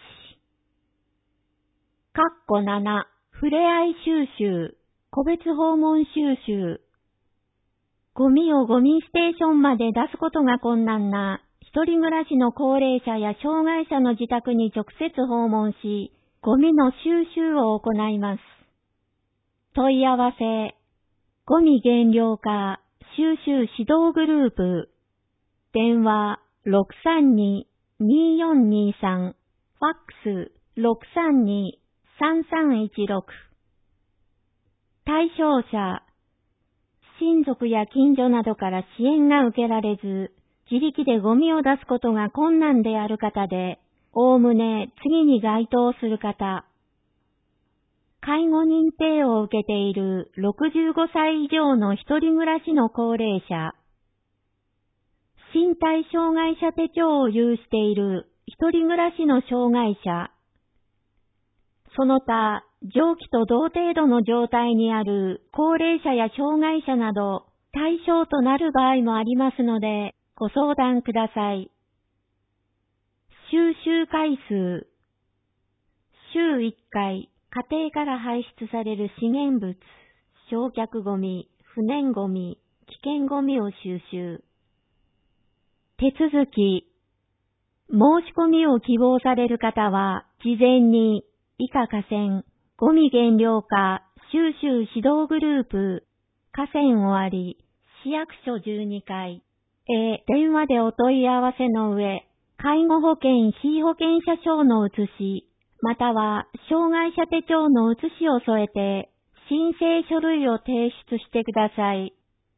括弧なな、ふれあい収集、個別訪問収集。ゴミをゴミステーションまで出すことが困難な一人暮らしの高齢者や障害者の自宅に直接訪問し、ゴミの収集を行います。問い合わせ、ゴミ減量化収集指導グループ、電話 ろくさんに にーよんにーさん、ファックス ろくさんに さんさんいちろく。対象者、親族や近所などから支援が受けられず、自力でゴミを出すことが困難である方で、おおむね次に該当する方。介護認定を受けているろくじゅうごさい以上の一人暮らしの高齢者。身体障害者手帳を有している一人暮らしの障害者。その他、上記と同程度の状態にある高齢者や障害者など対象となる場合もありますので、ご相談ください。収集回数。週いっかい、家庭から排出される資源物、焼却ゴミ、不燃ゴミ、危険ゴミを収集。手続き。申し込みを希望される方は、事前に、以下河川、ゴミ減量化、収集指導グループ、河川終わり、市役所じゅうにかい、へ電話でお問い合わせの上、介護保険被保険者証の写し、または障害者手帳の写しを添えて、申請書類を提出してください。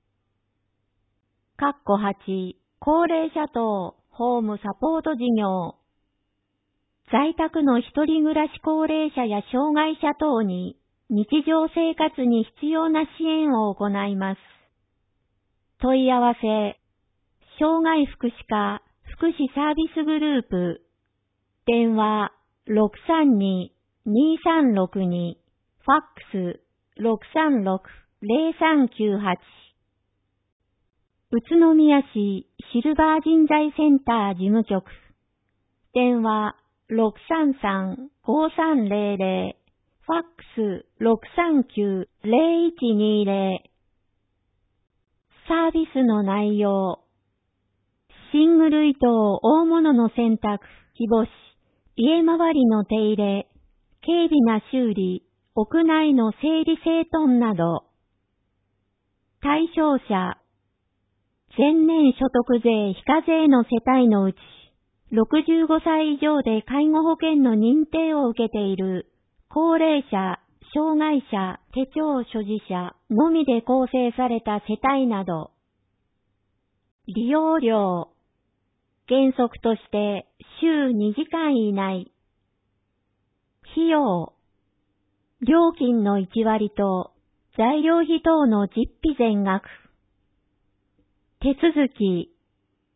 括弧はち、高齢者等ホームサポート事業。在宅の一人暮らし高齢者や障害者等に日常生活に必要な支援を行います。問い合わせ、障害福祉課福祉サービスグループ、電話 ろくさんに にーさんろくに、ファックス ろくさんろく ぜろさんきゅうはち。宇都宮市シルバー人材センター事務局、電話ろくさんさん ごさんぜろぜろ、ファックス ろくさんきゅう ぜろいちにぜろ。サービスの内容。シングル糸大物の洗濯、日干し、家周りの手入れ、軽微な修理、屋内の整理整頓など。対象者。前年所得税非課税の世帯のうち、ろくじゅうごさい以上で介護保険の認定を受けている高齢者、障害者、手帳所持者のみで構成された世帯など。利用料。原則として週にじかん以内。費用。料金のいちわりと材料費等の実費全額。手続き。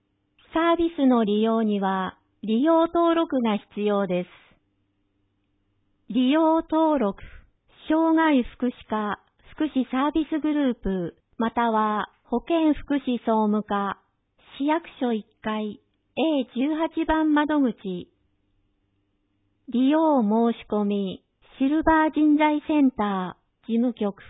サービスの利用には利用登録が必要です。 利用登録、障害福祉課、福祉サービスグループ、または保健福祉総務課、市役所いっかい エーじゅうはち 番窓口。利用申し込み、シルバー人材センター、事務局。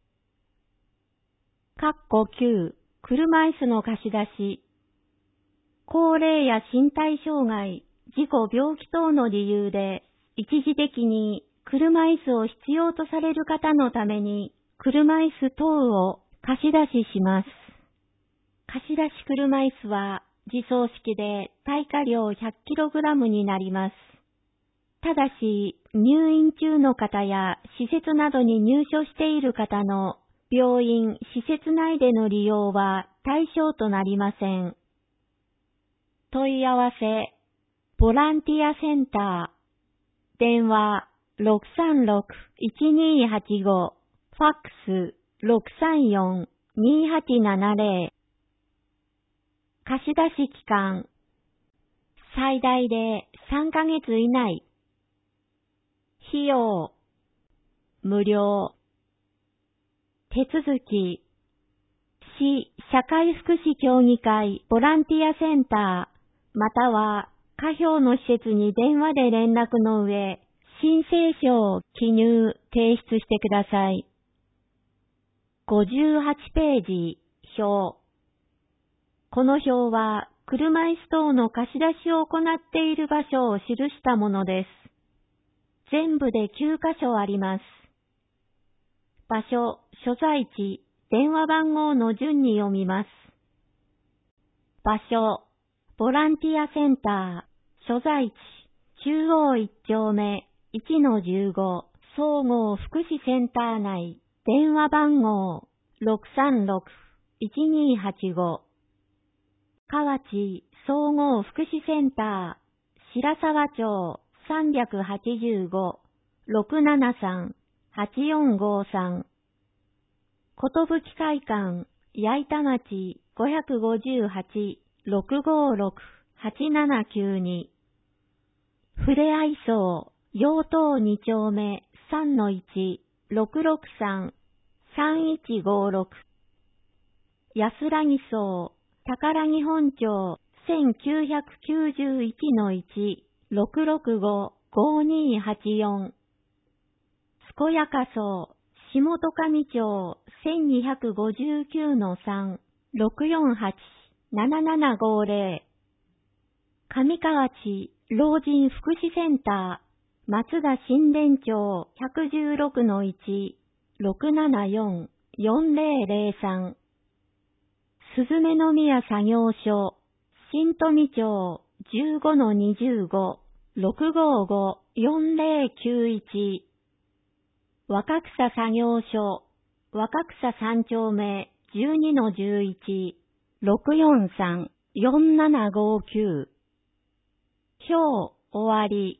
括弧きゅう、車椅子の貸し出し。高齢や身体障害、事故病気等の理由で、一時的に車椅子を必要とされる方のために、車椅子等を貸し出しします。貸し出し車椅子は自走式で耐荷量 ひゃくキログラム になります。ただし、入院中の方や施設などに入所している方の病院、施設内での利用は対象となりません。問い合わせ、ボランティアセンター、電話 ろくさんろく いちにーはちご、ファックス ろくさんよん にーはちななぜろ。貸し出し期間、最大でさんかげつ以内。費用、無料。手続き、市社会福祉協議会ボランティアセンター、または下表の施設に電話で連絡の上、申請書を記入、提出してください。ごじゅうはちページ、表。この表は、車椅子等の貸し出しを行っている場所を記したものです。全部できゅうかしょあります。場所、所在地、電話番号の順に読みます。場所、ボランティアセンター、所在地、中央いち丁目 いちのじゅうご 総合福祉センター内、電話番号 ろくさんろく いちにーはちご。河内総合福祉センター、白沢町さんはちご ろくななさん はちよんごさん。ことぶき会館、矢板町ごごはち ろくごろく はちななきゅうに。ふれあい荘、陽東に丁目 さんのいち ろくろくさん さんいちごろく。安らぎ荘、宝木本町せんきゅうひゃくきゅうじゅういちのいち ろくろくご ごにーはちよん。健やか荘、下戸上町せんにひゃくごじゅうきゅうのさん ろくよんはち ななななごぜろ。上河内老人福祉センター、松田新田町ひゃくじゅうろくのいち ろくななよん よんぜろぜろさん。すずめの宮作業所、新富町じゅうごのにじゅうご ろくごご よんぜろきゅういち。若草作業所、若草三丁目じゅうにのじゅういち ろくよんさん よんななごきゅう。表終わり。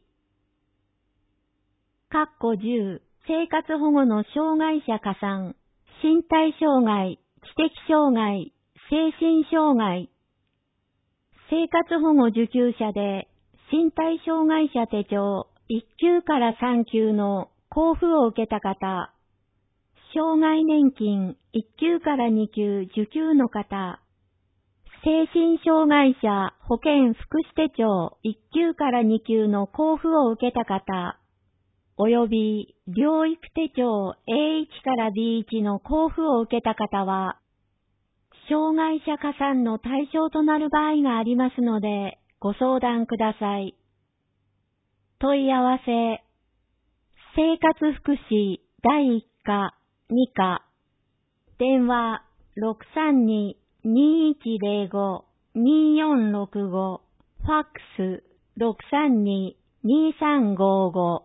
括弧じゅう、生活保護の障害者加算、身体障害、知的障害、精神障害。生活保護受給者で、身体障害者手帳いっきゅうからさんきゅうの交付を受けた方、障害年金いっきゅうからにきゅう受給の方、精神障害者保健福祉手帳いっきゅうからにきゅうの交付を受けた方、および療育手帳 エーいち から ビーいち の交付を受けた方は、障害者加算の対象となる場合がありますので、ご相談ください。問い合わせ、生活福祉だいいっ課、に課、電話 ろくさんに にーいちぜろご にーよんろくご、ファックス ろくさんに にーさんごご。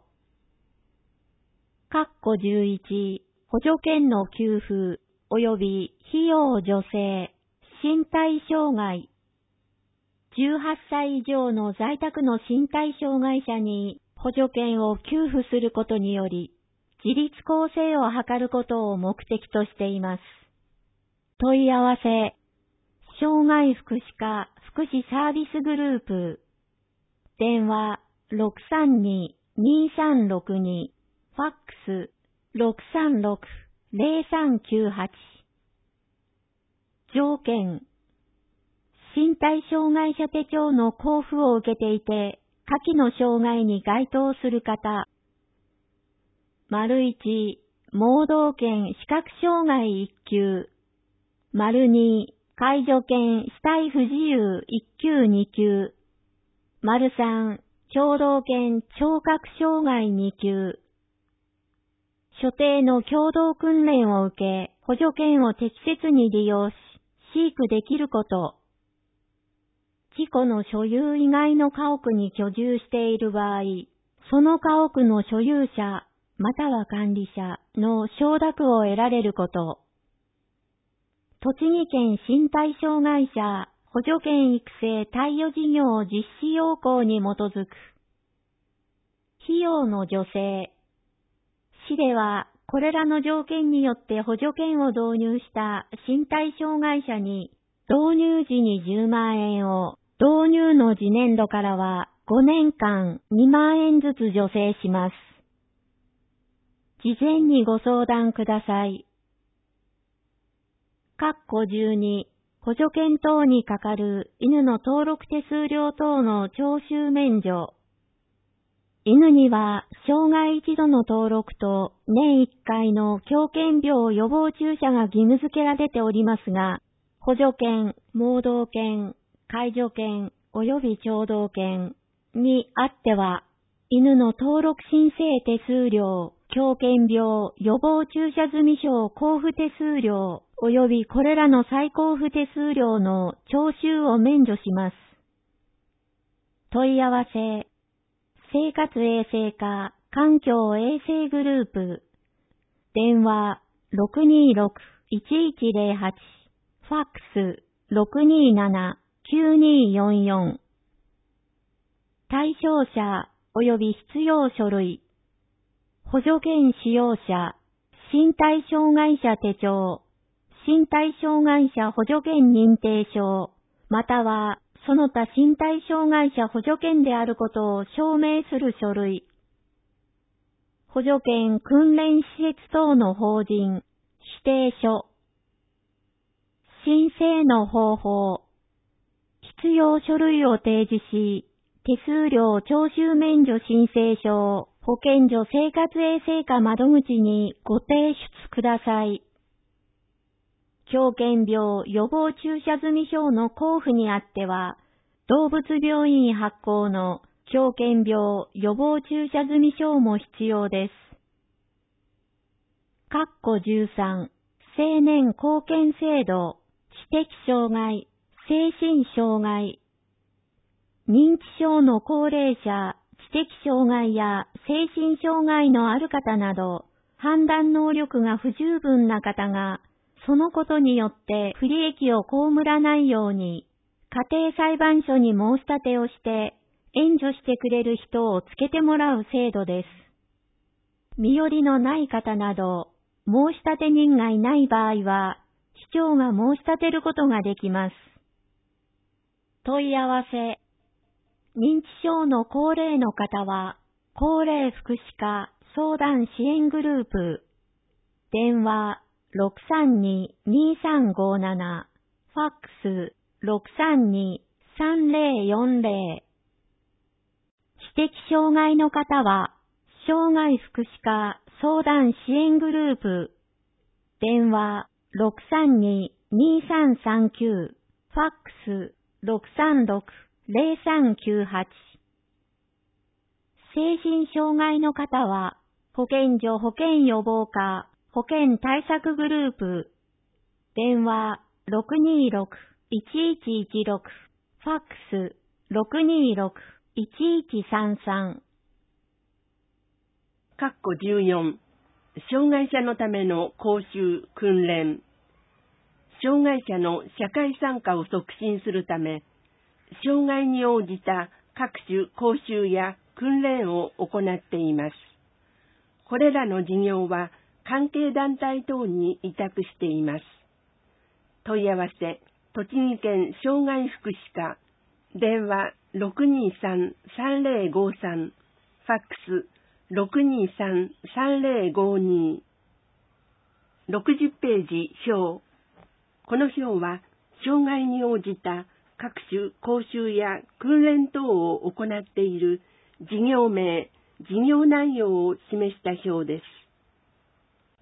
括弧じゅういち、補助券の給付及び費用助成、身体障害。じゅうはっさい以上の在宅の身体障害者に補助券を給付することにより、自立構成を図ることを目的としています。問い合わせ、障害福祉課福祉サービスグループ、電話 ろくさんに ににさんろくに、ファックスろくさんろく ゼロさんきゅうはち。条件。身体障害者手帳の交付を受けていて、下記の障害に該当する方。丸いち、盲導犬視覚障害いっ級。丸に、介助犬肢体不自由いっ級に級。丸さん、聴導犬聴覚障害に級。所定の共同訓練を受け、補助犬を適切に利用し、飼育できること。自己の所有以外の家屋に居住している場合、その家屋の所有者、または管理者の承諾を得られること。栃木県身体障害者補助犬育成貸与事業実施要項に基づく。費用の助成。市では、これらの条件によって補助犬を導入した身体障害者に、導入時にじゅうまんえんを、導入の次年度からはごねんかんにまんえんずつ助成します。事前にご相談ください。括弧じゅうに、補助犬等にかかる犬の登録手数料等の徴収免除。犬には、生涯一度の登録と年一回の狂犬病予防注射が義務付けられておりますが、補助犬、盲導犬、介助犬及び聴導犬にあっては、犬の登録申請手数料、狂犬病予防注射済証交付手数料及びこれらの再交付手数料の徴収を免除します。問い合わせ、生活衛生課環境衛生グループ、電話 ろくにーろく いちいちゼロはち、ファックス ろくにーなな きゅうにーよんよん。対象者及び必要書類、補助犬使用者、身体障害者手帳、身体障害者補助犬認定証、またはその他身体障害者補助犬であることを証明する書類、補助犬訓練施設等の法人、指定書、申請の方法、必要書類を提示し、手数料徴収免除申請書を保健所生活衛生課窓口にご提出ください。狂犬病予防注射済証の交付にあっては、動物病院発行の狂犬病予防注射済証も必要です。括弧じゅうさん、青年貢献制度、知的障害、精神障害、認知症の高齢者、知的障害や精神障害のある方など、判断能力が不十分な方が、そのことによって不利益を被らないように、家庭裁判所に申し立てをして、援助してくれる人をつけてもらう制度です。身寄りのない方など、申し立て人がいない場合は、市長が申し立てることができます。問い合わせ。認知症の高齢の方は、高齢福祉課相談支援グループ、電話 ろくさんに にさんごなな、ファックス ろくさんに さんぜろよんぜろ。知的障害の方は、障害福祉課相談支援グループ、電話 ろくさんに にさんさんきゅう、ファックス ろくさんろく ゼロさんきゅうはち。精神障害の方は、保健所保健予防課保健対策グループ、電話 ろくにーろく いちいちいちろく、ファックス ろくにーろく いちいちさんさん。 括弧じゅうよん、障害者のための講習、訓練。障害者の社会参加を促進するため、障害に応じた各種講習や訓練を行っています。これらの事業は関係団体等に委託しています。問い合わせ、栃木県障害福祉課、電話 ろくにーさん さんぜろごさん、 ファックス ろくにさん さんぜろごに。ろくじゅっページ表。この表は、障害に応じた各種講習や訓練等を行っている事業名、事業内容を示した表です。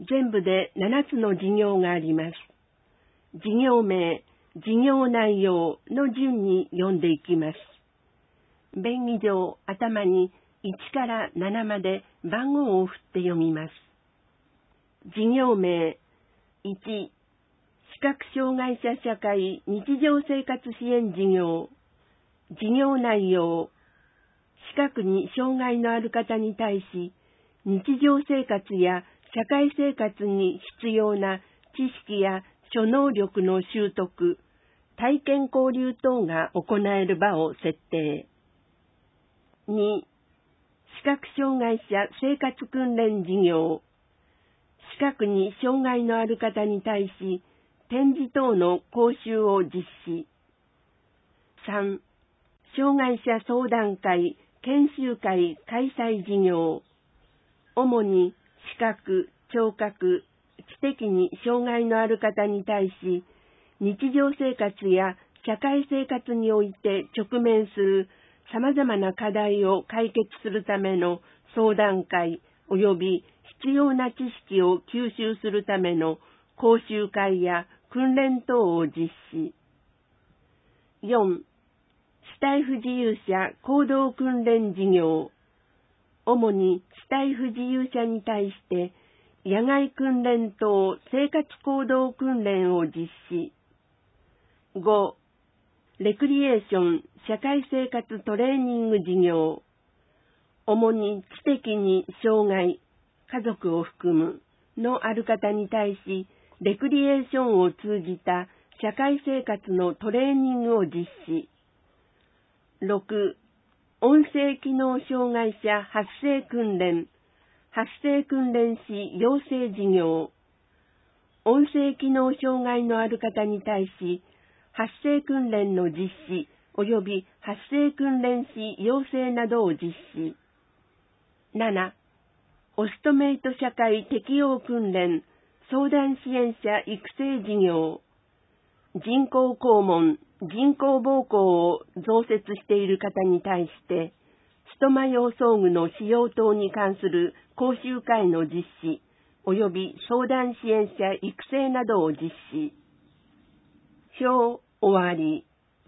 全部でななつの事業があります。事業名、事業内容の順に読んでいきます。便宜上、頭にいちからななまで番号を振って読みます。事業名、いち、視覚障害者社会日常生活支援事業。事業内容、視覚に障害のある方に対し、日常生活や社会生活に必要な知識や諸能力の習得、体験交流等が行える場を設定。に、視覚障害者生活訓練事業。視覚に障害のある方に対し、展示等の講習を実施。さん、障害者相談会、研修会開催事業。主に視覚、聴覚、知的に障害のある方に対し、日常生活や社会生活において直面する様々な課題を解決するための相談会及び必要な知識を吸収するための講習会や訓練等を実施。よん、肢体不自由者行動訓練事業。主に肢体不自由者に対して野外訓練等生活行動訓練を実施。ご、レクリエーション社会生活トレーニング事業。主に知的に障害、家族を含むのある方に対し、レクリエーションを通じた社会生活のトレーニングを実施。ろく、音声機能障害者発声訓練、発声訓練士養成事業。音声機能障害のある方に対し、発声訓練の実施及び発声訓練士養成などを実施。なな、オストメイト社会適応訓練、相談支援者育成事業。人工肛門、人工膀胱を増設している方に対して、ストマ用装具の使用等に関する講習会の実施、及び相談支援者育成などを実施。表終わり。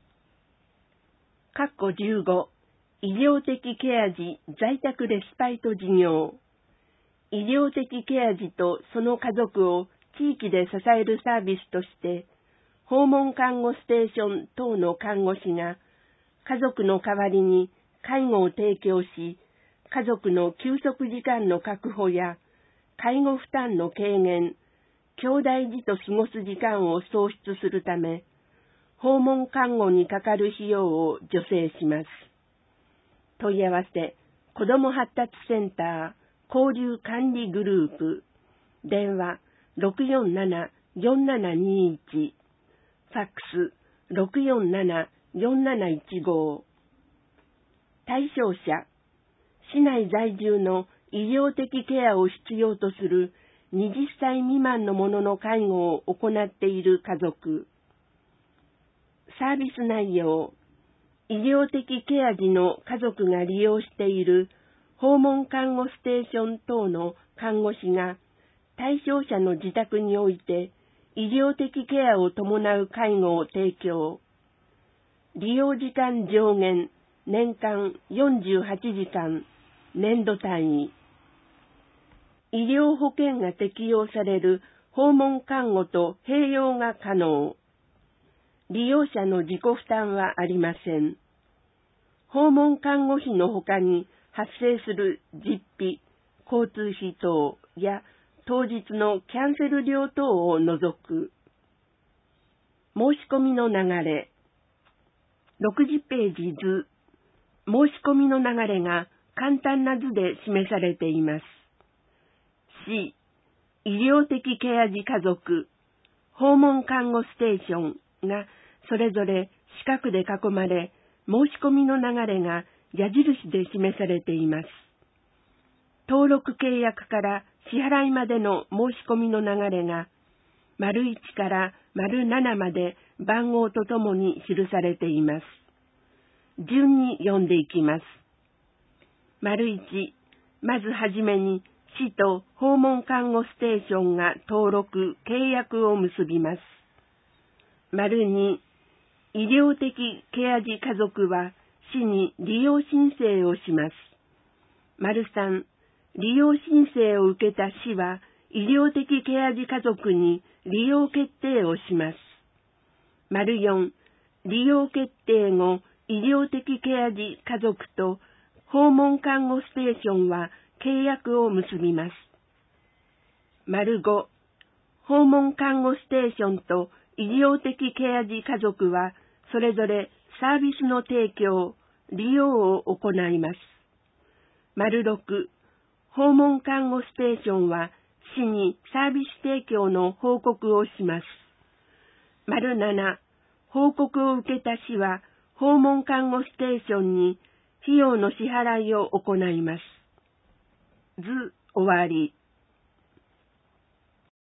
括弧じゅうご、医療的ケア児在宅レスパイト事業。医療的ケア児とその家族を地域で支えるサービスとして、訪問看護ステーション等の看護師が家族の代わりに介護を提供し、家族の休息時間の確保や介護負担の軽減、兄弟児と過ごす時間を創出するため、訪問看護にかかる費用を助成します。問い合わせ、子ども発達センター、交流管理グループ、電話 ろくよんなな よんななにいち、ファックス ろくよんなな よんなないちご。対象者、市内在住の医療的ケアを必要とするはたちさい未満の者の介護を行っている家族。サービス内容、医療的ケア児の家族が利用している訪問看護ステーション等の看護師が対象者の自宅において医療的ケアを伴う介護を提供。利用時間上限、年間よんじゅうはちじかん、年度単位。医療保険が適用される訪問看護と併用が可能。利用者の自己負担はありません。訪問看護費のほかに発生する実費、交通費等や当日のキャンセル料等を除く。申し込みの流れ。ろくじゅっページ図。申し込みの流れが簡単な図で示されています。C、医療的ケア児家族、訪問看護ステーションがそれぞれ四角で囲まれ、申し込みの流れが矢印で示されています。 登録契約から支払いまでの申し込みの流れが、丸いちから丸ななまで番号とともに記されています。順に読んでいきます。丸いち、まずはじめに市と訪問看護ステーションが登録、契約を結びます。丸に、医療的ケア児家族は市に利用申請をします。丸さん、利用申請を受けた市は医療的ケア児家族に利用決定をします。丸よん、利用決定後、医療的ケア児家族と訪問看護ステーションは契約を結びます。丸ご、訪問看護ステーションと医療的ケア児家族はそれぞれサービスの提供、利用を行います。丸ろく、訪問看護ステーションは市にサービス提供の報告をします。丸なな、報告を受けた市は訪問看護ステーションに費用の支払いを行います。図終わり。